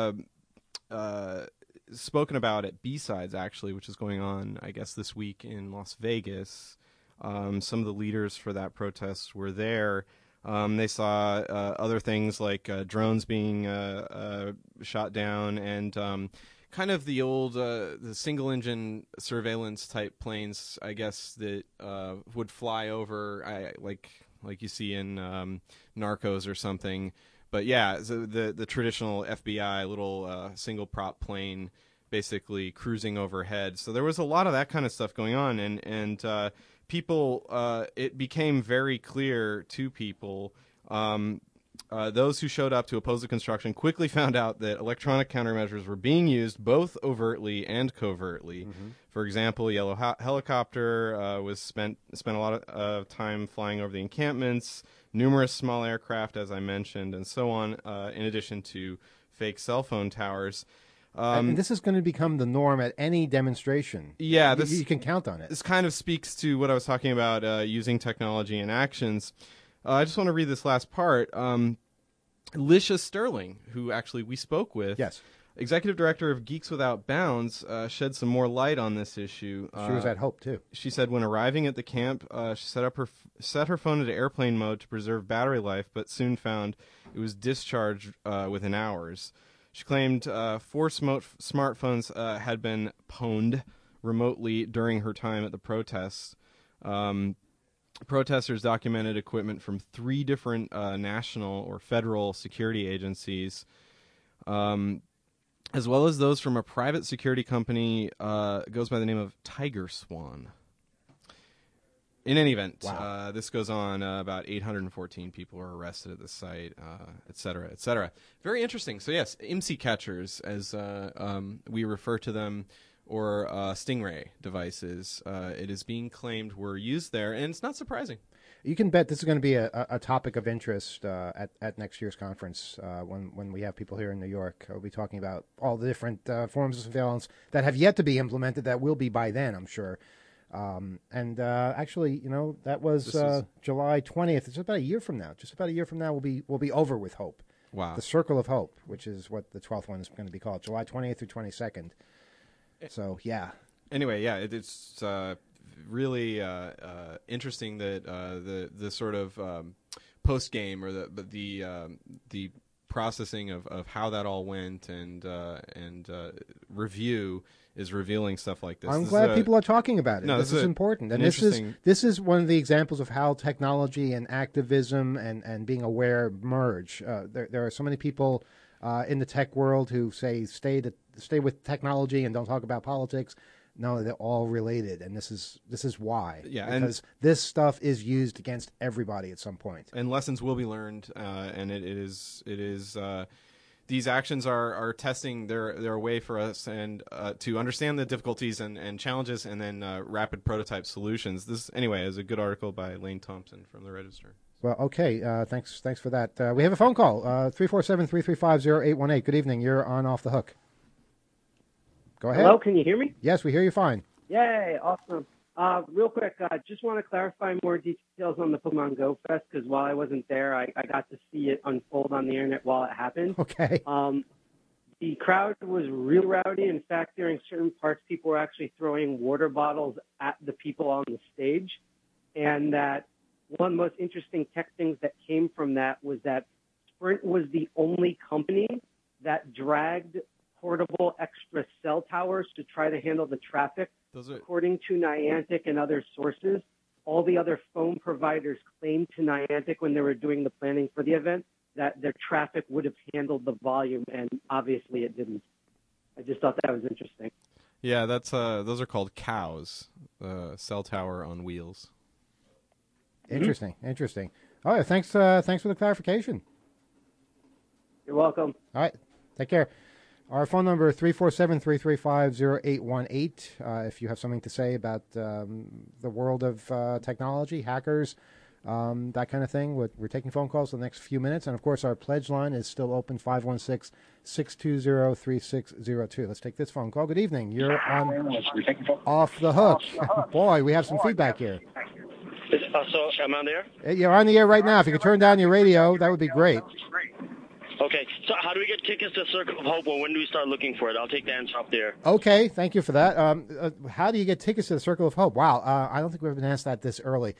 spoken about at B-Sides, actually, which is going on, I guess, this week in Las Vegas. Some of the leaders for that protest were there. They saw other things like drones being shot down and kind of the old the single-engine surveillance type planes, I guess, that would fly over, like you see in Narcos or something. But yeah, so the traditional FBI little single prop plane basically cruising overhead. So there was a lot of that kind of stuff going on, and people, it became very clear to people, those who showed up to oppose the construction quickly found out that electronic countermeasures were being used both overtly and covertly. Mm-hmm. For example, a yellow helicopter was spent a lot of time flying over the encampments, numerous small aircraft, as I mentioned, and so on, in addition to fake cell phone towers. And this is going to become the norm at any demonstration. Yeah, you can count on it. This kind of speaks to what I was talking about, using technology in actions. I just want to read this last part. Lisha Sterling, who actually we spoke with, yes, executive director of Geeks Without Bounds, shed some more light on this issue. She was at Hope too. She said when arriving at the camp, she set her phone into airplane mode to preserve battery life, but soon found it was discharged within hours. She claimed 4 smartphones had been pwned remotely during her time at the protests. Protesters documented equipment from 3 different national or federal security agencies, as well as those from a private security company goes by the name of Tiger Swan. In any event, Wow. this goes on. About 814 people were arrested at the site, et cetera, et cetera. Very interesting. So yes, IMSI catchers, as we refer to them, or Stingray devices, it is being claimed were used there, and it's not surprising. You can bet this is going to be a topic of interest at next year's conference when we have people here in New York. We'll be talking about all the different forms of surveillance that have yet to be implemented that will be by then, I'm sure. Actually, that was July 20th. It's about a year from now. Just about a year from now, we'll be over with Hope. Wow. The Circle of Hope, which is what the 12th one is going to be called, July 20th through 22nd. So, yeah. Anyway, yeah, it's really interesting that the sort of post game, or the processing of how that all went and review is revealing stuff like this. I'm glad people are talking about it. No, this is important, and this is one of the examples of how technology and activism and being aware merge. There are so many people in the tech world who say stay with technology and don't talk about politics. No, they're all related, and this is why. Yeah, because this stuff is used against everybody at some point, and lessons will be learned. And it is these actions are testing. They're a way for us and to understand the difficulties and challenges, and then rapid prototype solutions. This anyway is a good article by Lane Thompson from the Register. Well, okay. Thanks for that. We have a phone call. 347-335-0818. Good evening. You're on Off the Hook. Go ahead. Hello, can you hear me? Yes, we hear you fine. Yay, awesome. Real quick, just want to clarify more details on the Pokemon Go Fest, because while I wasn't there, I got to see it unfold on the internet while it happened. Okay. The crowd was real rowdy. In fact, during certain parts, people were actually throwing water bottles at the people on the stage. And that one of the most interesting tech things that came from that was that Sprint was the only company that dragged portable extra cell towers to try to handle the traffic. According to Niantic and other sources, all the other phone providers claimed to Niantic when they were doing the planning for the event that their traffic would have handled the volume, and obviously it didn't. I just thought that was interesting. Yeah, that's those are called cows, cell tower on wheels. Interesting. All right, thanks for the clarification. You're welcome. All right, take care. Our phone number, 347-335-0818. If you have something to say about the world of technology, hackers, that kind of thing. We're taking phone calls for the next few minutes. And, of course, our pledge line is still open, 516-620-3602. Let's take this phone call. Good evening. You're on Off the Hook. Boy, we have some feedback here. So, am I on the air? You're on the air right now. If you could turn down your radio, that would be great. Okay, so how do we get tickets to Circle of Hope, or when do we start looking for it? I'll take the answer up there. Okay, thank you for that. How do you get tickets to the Circle of Hope? Wow, I don't think we've been asked that this early.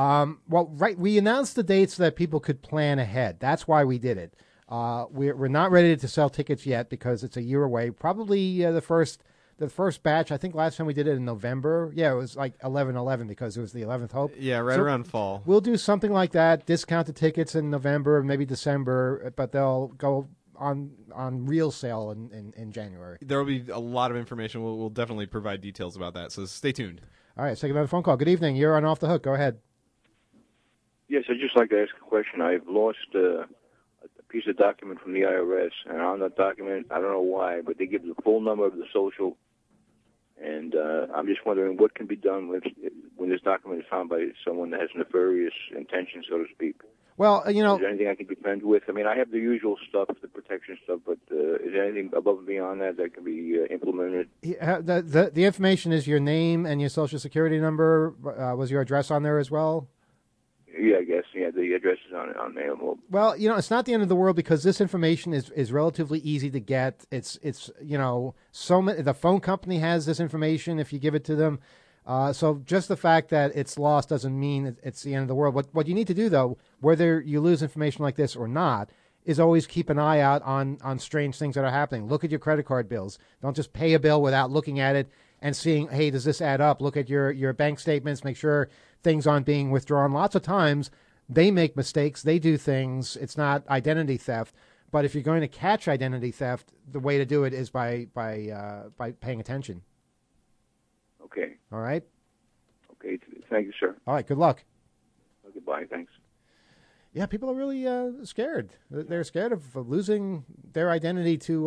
We announced the dates so that people could plan ahead. That's why we did it. We're not ready to sell tickets yet because it's a year away. Probably the first batch, I think last time we did it in November. Yeah, it was like 11/11 because it was the 11th Hope. Yeah, right around fall. We'll do something like that, discount the tickets in November, maybe December, but they'll go on real sale in January. There will be a lot of information. We'll definitely provide details about that, so stay tuned. All right, let's take another phone call. Good evening. You're on Off the Hook. Go ahead. Yes, I'd just like to ask a question. I've lost a piece of document from the IRS, and on that document, I don't know why, but they give the full number of the social. And I'm just wondering what can be done when this document is found by someone that has nefarious intentions, so to speak. Well, is there anything I can defend with? I mean, I have the usual stuff, the protection stuff, but is there anything above and beyond that can be implemented? The information is your name and your Social Security number. Was your address on there as well? Yeah, I guess. Yeah, the address is on there. Well, it's not the end of the world because this information is relatively easy to get. It's so many. The phone company has this information if you give it to them. So just the fact that it's lost doesn't mean it's the end of the world. What you need to do, though, whether you lose information like this or not, is always keep an eye out on strange things that are happening. Look at your credit card bills. Don't just pay a bill without looking at it and seeing, hey, does this add up? Look at your bank statements. Make sure things aren't being withdrawn. Lots of times they make mistakes. They do things. It's not identity theft. But if you're going to catch identity theft, the way to do it is by paying attention. Okay. All right. Okay, thank you, sir. All right, good luck. Okay, bye. Thanks. Yeah, people are really scared. They're scared of losing their identity to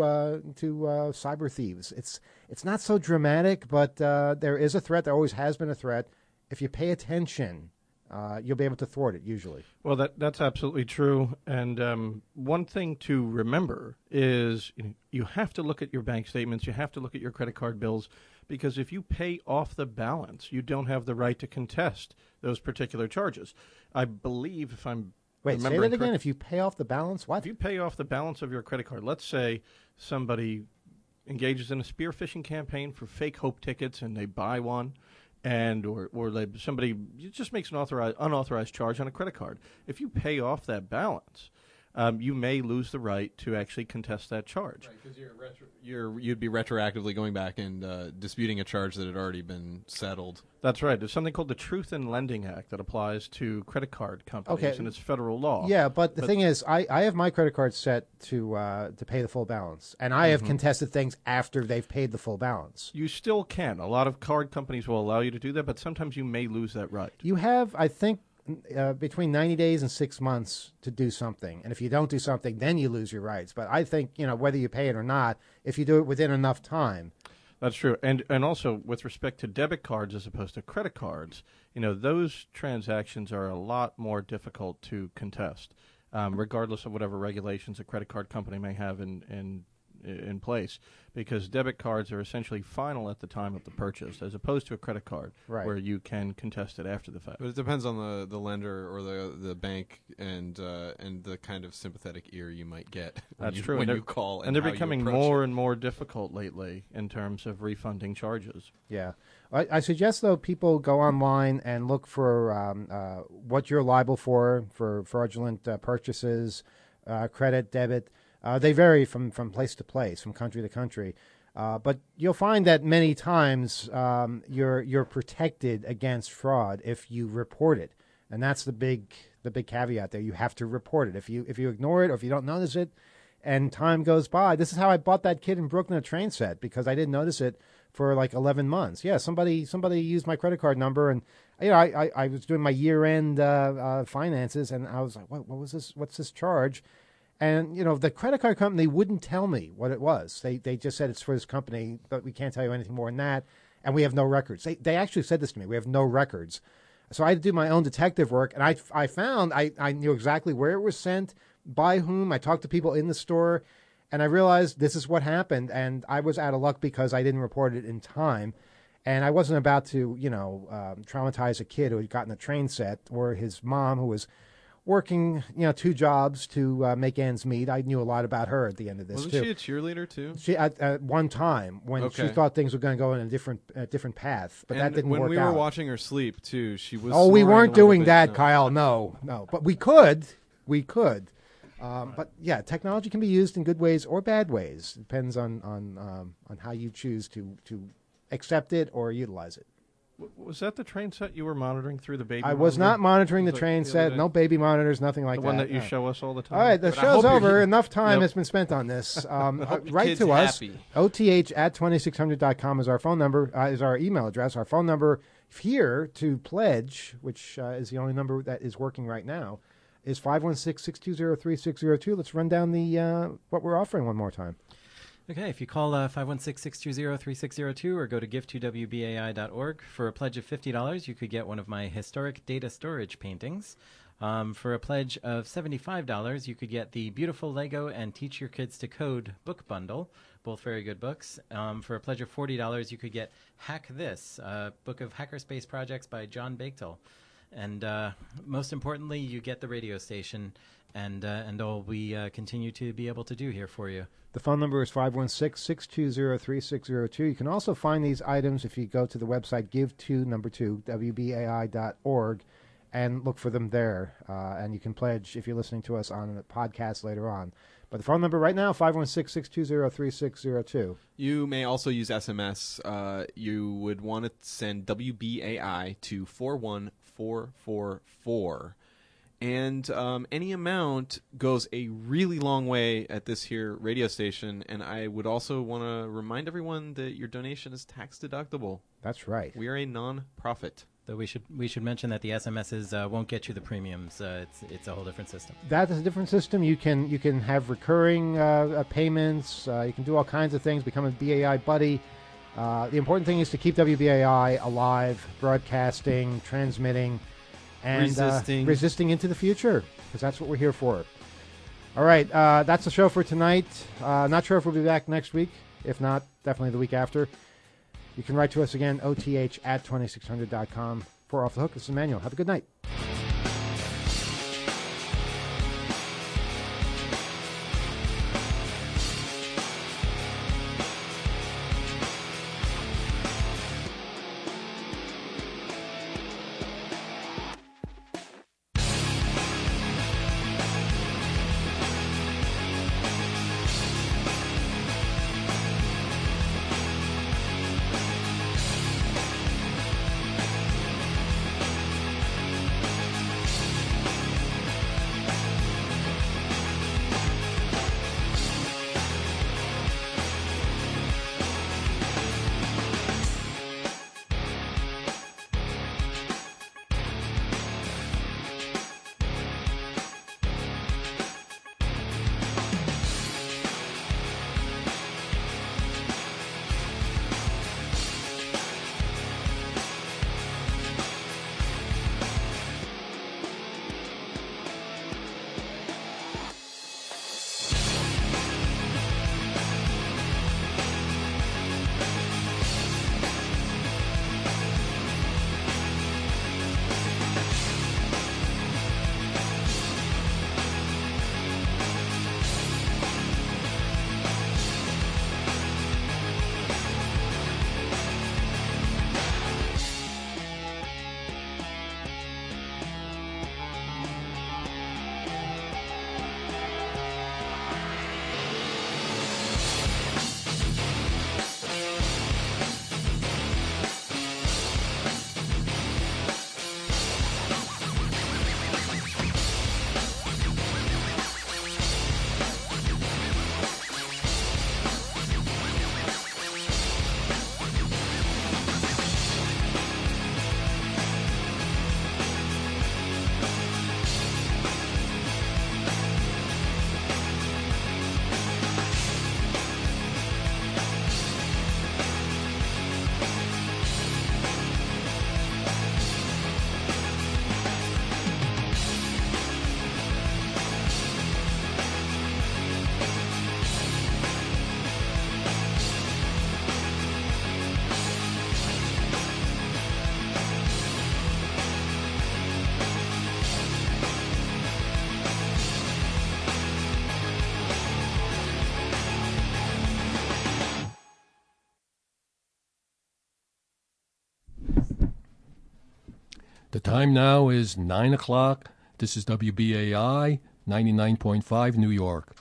cyber thieves. It's not so dramatic, but there is a threat. There always has been a threat. If you pay attention, you'll be able to thwart it, usually. Well, that's absolutely true. And one thing to remember is you have to look at your bank statements. You have to look at your credit card bills, because if you pay off the balance, you don't have the right to contest those particular charges. I believe, if I'm Wait, say that again. If you pay off the balance, what? If you pay off the balance of your credit card, let's say somebody engages in a spear phishing campaign for fake Hope tickets, and they buy one, or somebody just makes an unauthorized charge on a credit card. If you pay off that balance, you may lose the right to actually contest that charge. Right, because you'd be retroactively going back and disputing a charge that had already been settled. That's right. There's something called the Truth in Lending Act that applies to credit card companies, and it's federal law. Yeah, but the thing is, I have my credit card set to pay the full balance, and I have contested things after they've paid the full balance. You still can. A lot of card companies will allow you to do that, but sometimes you may lose that right. You have, I think, between 90 days and 6 months to do something. And if you don't do something, then you lose your rights. But I think, whether you pay it or not, if you do it within enough time. That's true. And also with respect to debit cards as opposed to credit cards, those transactions are a lot more difficult to contest, regardless of whatever regulations a credit card company may have in place, because debit cards are essentially final at the time of the purchase, as opposed to a credit card, where you can contest it after the fact. But it depends on the lender or the bank and the kind of sympathetic ear you might get when you call. And they're becoming more and more difficult lately in terms of refunding charges. Yeah. I suggest, though, people go online and look for what you're liable for fraudulent purchases, credit, debit. They vary from place to place, from country to country. But you'll find that many times you're protected against fraud if you report it. And that's the big caveat there. You have to report it. If you ignore it or if you don't notice it and time goes by. This is how I bought that kid in Brooklyn a train set, because I didn't notice it for like 11 months. Yeah, somebody used my credit card number, and I was doing my year-end finances, and I was like, what was this? What's this charge? And, the credit card company wouldn't tell me what it was. They just said it's for this company, but we can't tell you anything more than that, and we have no records. They actually said this to me. We have no records. So I had to do my own detective work, and I found I knew exactly where it was sent, by whom. I talked to people in the store, and I realized this is what happened, and I was out of luck because I didn't report it in time. And I wasn't about to, traumatize a kid who had gotten a train set, or his mom who was working, 2 jobs to make ends meet. I knew a lot about her at the end of this. Wasn't she a cheerleader too? She at one time when she thought things were going to go in a different path, but that didn't work out. When we were watching her sleep too, she was. Oh, we weren't doing that, Kyle. No, but we could. But yeah, technology can be used in good ways or bad ways. It depends on how you choose to accept it or utilize it. Was that the train set you were monitoring through the baby? I was not monitoring the train set. No baby monitors, nothing like that. The one that you show us all the time. All right, the show's over. Enough time has been spent on this. Write to us. OTH@2600.com is our phone number, is our email address. Our phone number here to pledge, which is the only number that is working right now, is 516-620-3602. Let's run down the what we're offering one more time. Okay, if you call 516-620-3602 or go to give2wbai.org, for a pledge of $50, you could get one of my historic data storage paintings. For a pledge of $75, you could get the beautiful Lego and Teach Your Kids to Code book bundle, both very good books. For a pledge of $40, you could get Hack This, a book of hackerspace projects by John Bachtel. And most importantly, you get the radio station and all we continue to be able to do here for you. The phone number is 516-620-3602. You can also find these items if you go to the website give2wbai.org and look for them there. And you can pledge if you're listening to us on a podcast later on. But the phone number right now, 516-620-3602. You may also use SMS. You would want to send WBAI to 41444. And any amount goes a really long way at this here radio station. And I would also want to remind everyone that your donation is tax deductible. That's right. We are a non-profit. Though we should mention that the SMSs won't get you the premiums. It's a whole different system. That is a different system. You can have recurring payments. You can do all kinds of things. Become a BAI buddy. The important thing is to keep WBAI alive, broadcasting, transmitting, and resisting into the future, because that's what we're here for. All right, that's the show for tonight. Not sure if we'll be back next week. If not, definitely the week after. You can write to us again, oth@2600.com. For Off the Hook, this is Emmanuel. Have a good night. The time now is 9 o'clock. This is WBAI 99.5 New York.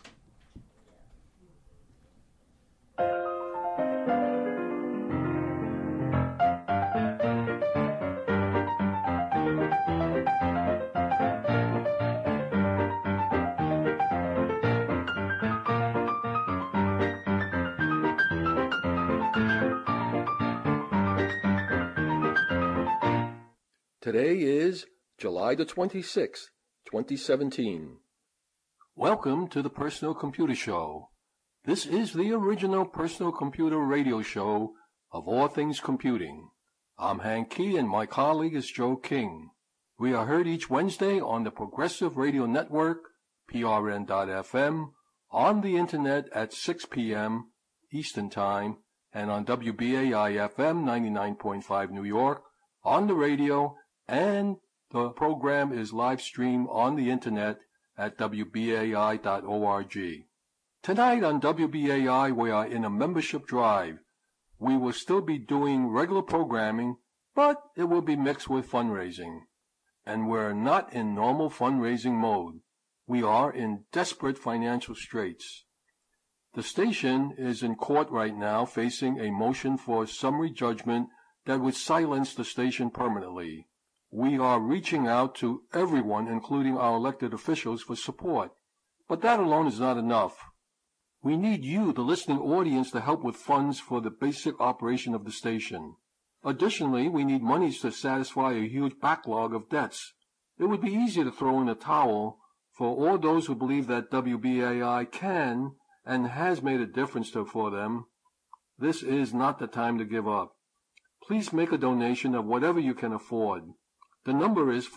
Today is July the 26th, 2017. Welcome to the Personal Computer Show. This is the original personal computer radio show of all things computing. I'm Hank Key and my colleague is Joe King. We are heard each Wednesday on the Progressive Radio Network, PRN.FM, on the Internet at 6 p.m. Eastern Time, and on WBAI-FM 99.5 New York, on the radio, and the program is live streamed on the Internet at WBAI.org. Tonight on WBAI, we are in a membership drive. We will still be doing regular programming, but it will be mixed with fundraising. And we're not in normal fundraising mode. We are in desperate financial straits. The station is in court right now facing a motion for summary judgment that would silence the station permanently. We are reaching out to everyone, including our elected officials, for support. But that alone is not enough. We need you, the listening audience, to help with funds for the basic operation of the station. Additionally, we need monies to satisfy a huge backlog of debts. It would be easy to throw in a towel for all those who believe that WBAI can and has made a difference for them. This is not the time to give up. Please make a donation of whatever you can afford. The number is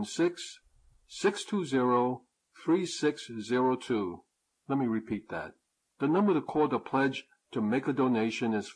516-620-3602. Let me repeat that. The number to call to pledge to make a donation is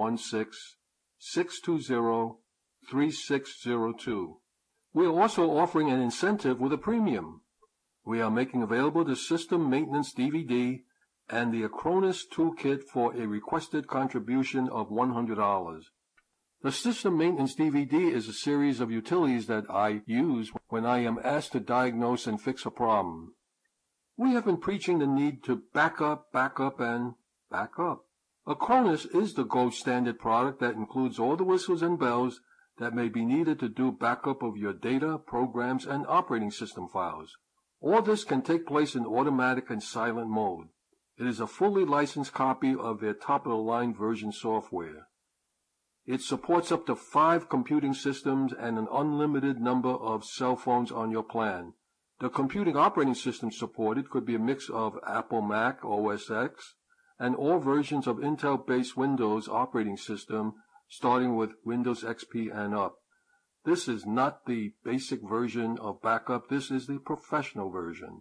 516-620-3602. We are also offering an incentive with a premium. We are making available the System Maintenance DVD and the Acronis Toolkit for a requested contribution of $100. The System Maintenance DVD is a series of utilities that I use when I am asked to diagnose and fix a problem. We have been preaching the need to back up, and back up. Acronis is the gold standard product that includes all the whistles and bells that may be needed to do backup of your data, programs, and operating system files. All this can take place in automatic and silent mode. It is a fully licensed copy of their top-of-the-line version software. It supports up to 5 computing systems and an unlimited number of cell phones on your plan. The computing operating system supported could be a mix of Apple Mac OS X and all versions of Intel-based Windows operating system, starting with Windows XP and up. This is not the basic version of backup. This is the professional version.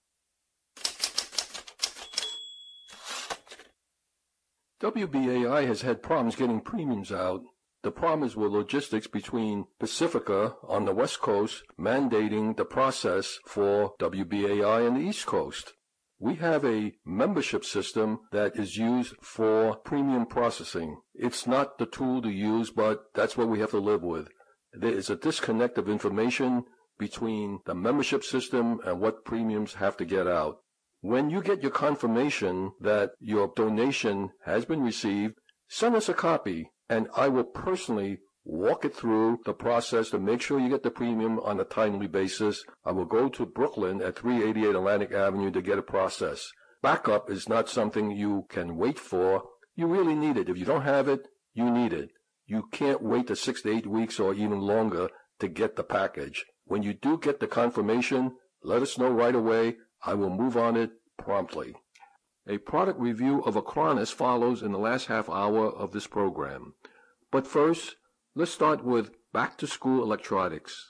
WBAI has had problems getting premiums out. The problem is with logistics between Pacifica on the West Coast mandating the process for WBAI on the East Coast. We have a membership system that is used for premium processing. It's not the tool to use, but that's what we have to live with. There is a disconnect of information between the membership system and what premiums have to get out. When you get your confirmation that your donation has been received, send us a copy, and I will personally walk it through the process to make sure you get the premium on a timely basis. I will go to Brooklyn at 388 Atlantic Avenue to get a process. Backup is not something you can wait for. You really need it. If you don't have it, you need it. You can't wait the 6 to 8 weeks or even longer to get the package. When you do get the confirmation, let us know right away. I will move on it promptly. A product review of Acronis follows in the last half hour of this program. But first, let's start with back-to-school electronics.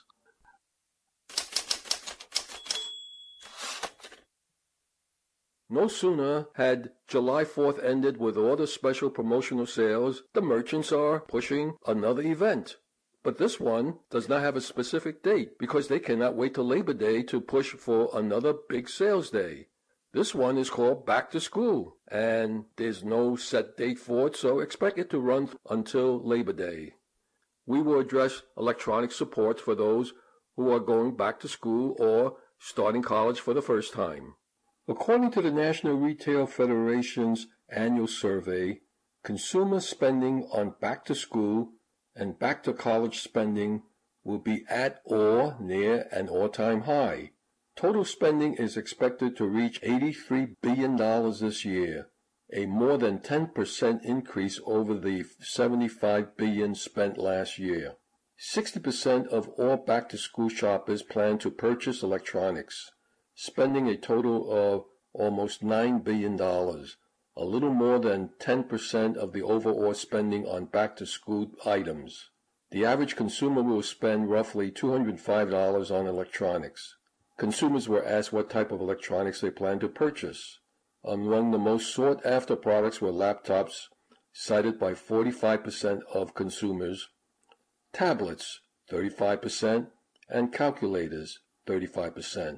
No sooner had July 4th ended with all the special promotional sales, the merchants are pushing another event. But this one does not have a specific date because they cannot wait till Labor Day to push for another big sales day. This one is called Back to School, and there's no set date for it, so expect it to run until Labor Day. We will address electronic support for those who are going back to school or starting college for the first time. According to the National Retail Federation's annual survey, consumer spending on back to school and back to college spending will be at or near an all-time high. Total spending is expected to reach $83 billion this year, a more than 10% increase over the $75 billion spent last year. 60% of all back-to-school shoppers plan to purchase electronics, spending a total of almost $9 billion, a little more than 10% of the overall spending on back-to-school items. The average consumer will spend roughly $205 on electronics. Consumers were asked what type of electronics they plan to purchase. Among the most sought-after products were laptops, cited by 45% of consumers, tablets, 35%, and calculators, 35%.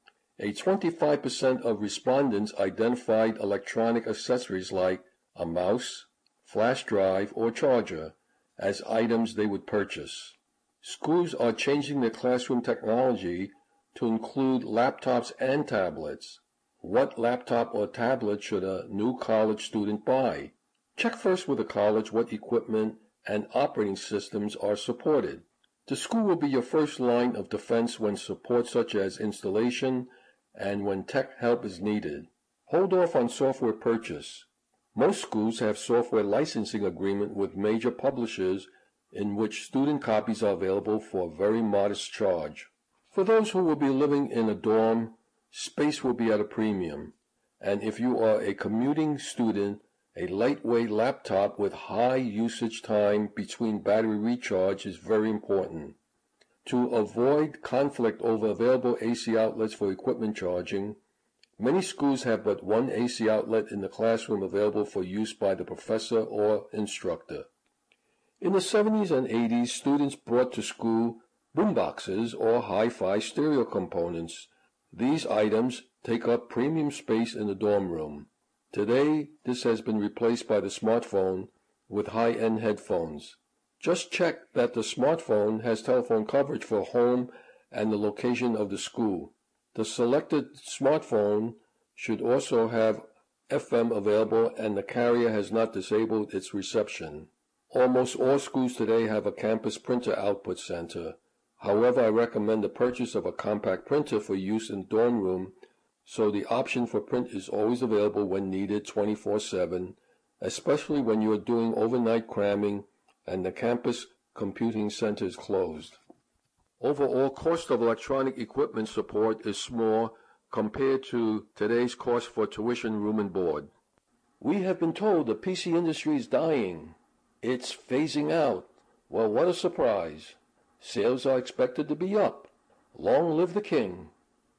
25% of respondents identified electronic accessories like a mouse, flash drive, or charger as items they would purchase. Schools are changing their classroom technology to include laptops and tablets. What laptop or tablet should a new college student buy? Check first with the college what equipment and operating systems are supported. The school will be your first line of defense when support such as installation and when tech help is needed. Hold off on software purchase. Most schools have software licensing agreement with major publishers in which student copies are available for a very modest charge. For those who will be living in a dorm, space will be at a premium, and if you are a commuting student, a lightweight laptop with high usage time between battery recharge is very important. To avoid conflict over available AC outlets for equipment charging, many schools have but one AC outlet in the classroom available for use by the professor or instructor. In the 70s and 80s, students brought to school boomboxes or hi-fi stereo components. These items take up premium space in the dorm room. Today, this has been replaced by the smartphone with high-end headphones. Just check that the smartphone has telephone coverage for home and the location of the school. The selected smartphone should also have FM available and the carrier has not disabled its reception. Almost all schools today have a campus printer output center. However, I recommend the purchase of a compact printer for use in the dorm room, so the option for print is always available when needed 24/7, especially when you are doing overnight cramming and the campus computing center is closed. Overall cost of electronic equipment support is small compared to today's cost for tuition, room, and board. We have been told the PC industry is dying. It's phasing out. Well, what a surprise. Sales are expected to be up. Long live the king.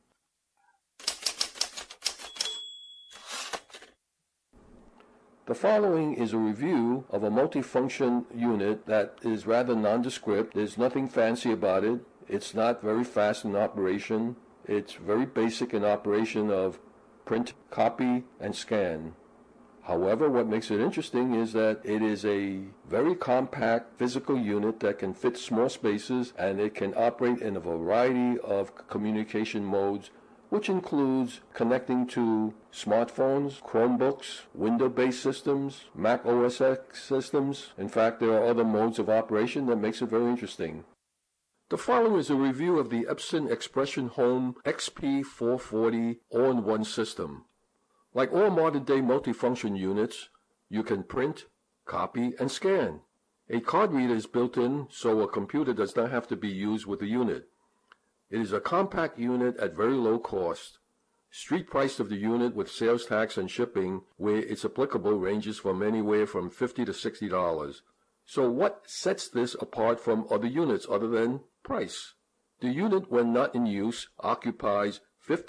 The following is a review of a multifunction unit that is rather nondescript. There's nothing fancy about it. It's not very fast in operation. It's very basic in operation of print, copy, and scan. However, what makes it interesting is that it is a very compact physical unit that can fit small spaces, and it can operate in a variety of communication modes, which includes connecting to smartphones, Chromebooks, Windows-based systems, Mac OS X systems. In fact, there are other modes of operation that makes it very interesting. The following is a review of the Epson Expression Home XP440 all-in-one system. Like all modern-day multifunction units, you can print, copy, and scan. A card reader is built in, so a computer does not have to be used with the unit. It is a compact unit at very low cost. Street price of the unit with sales tax and shipping, where it's applicable, ranges from anywhere from $50 to $60. So what sets this apart from other units other than price? The unit, when not in use, occupies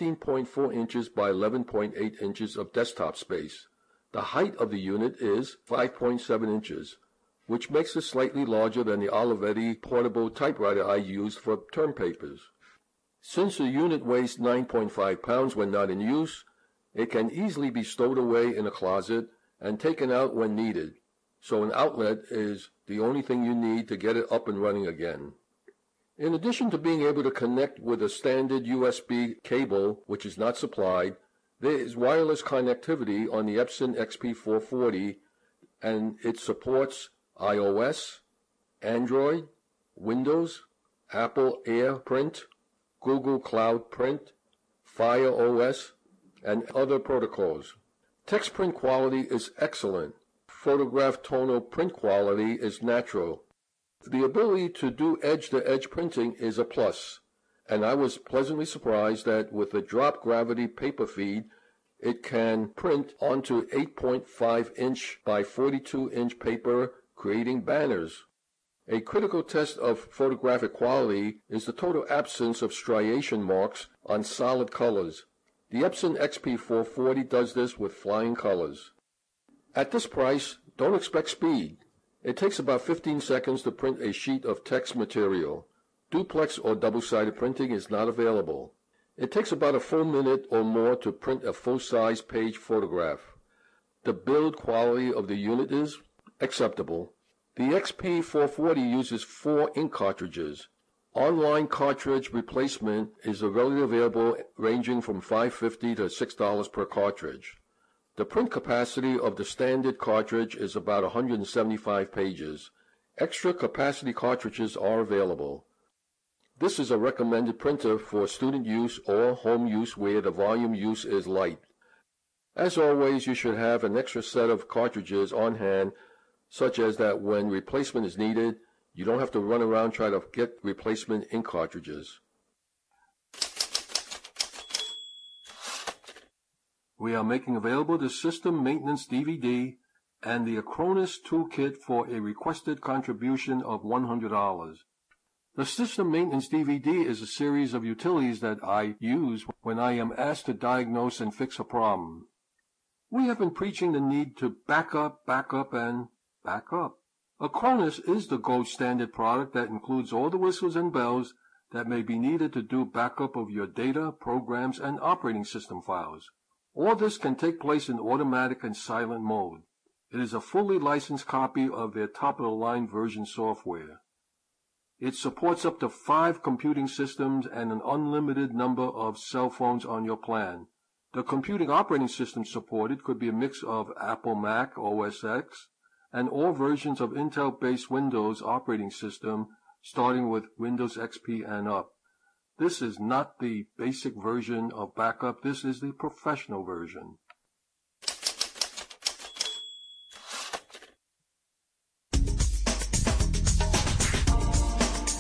15.4 inches by 11.8 inches of desktop space. The height of the unit is 5.7 inches, which makes it slightly larger than the Olivetti portable typewriter I used for term papers. Since the unit weighs 9.5 pounds when not in use, it can easily be stowed away in a closet and taken out when needed, so an outlet is the only thing you need to get it up and running again. In addition to being able to connect with a standard USB cable, which is not supplied, there is wireless connectivity on the Epson XP440, and it supports iOS, Android, Windows, Apple AirPrint, Google Cloud Print, Fire OS, and other protocols. Text print quality is excellent. Photograph tonal print quality is natural. The ability to do edge-to-edge printing is a plus, and I was pleasantly surprised that with the drop gravity paper feed, it can print onto 8.5-inch by 42-inch paper, creating banners. A critical test of photographic quality is the total absence of striation marks on solid colors. The Epson XP440 does this with flying colors. At this price, don't expect speed. It takes about 15 seconds to print a sheet of text material. Duplex or double-sided printing is not available. It takes about a full minute or more to print a full-size page photograph. The build quality of the unit is acceptable. The XP440 uses 4 ink cartridges. Online cartridge replacement is readily available, ranging from $5.50 to $6 per cartridge. The print capacity of the standard cartridge is about 175 pages. Extra capacity cartridges are available. This is a recommended printer for student use or home use where the volume use is light. As always, you should have an extra set of cartridges on hand, such as that when replacement is needed, You don't have to run around trying to get replacement ink cartridges. We are making available the System Maintenance DVD and the Acronis Toolkit for a requested contribution of $100. The System Maintenance DVD is a series of utilities that I use when I am asked to diagnose and fix a problem. We have been preaching the need to back up, and back up. Acronis is the gold standard product that includes all the whistles and bells that may be needed to do backup of your data, programs, and operating system files. All this can take place in automatic and silent mode. It is a fully licensed copy of their top-of-the-line version software. It supports up to 5 computing systems and an unlimited number of cell phones on your plan. The computing operating system supported could be a mix of Apple Mac OS X and all versions of Intel-based Windows operating system, starting with Windows XP and up. This is not the basic version of backup. This is the professional version.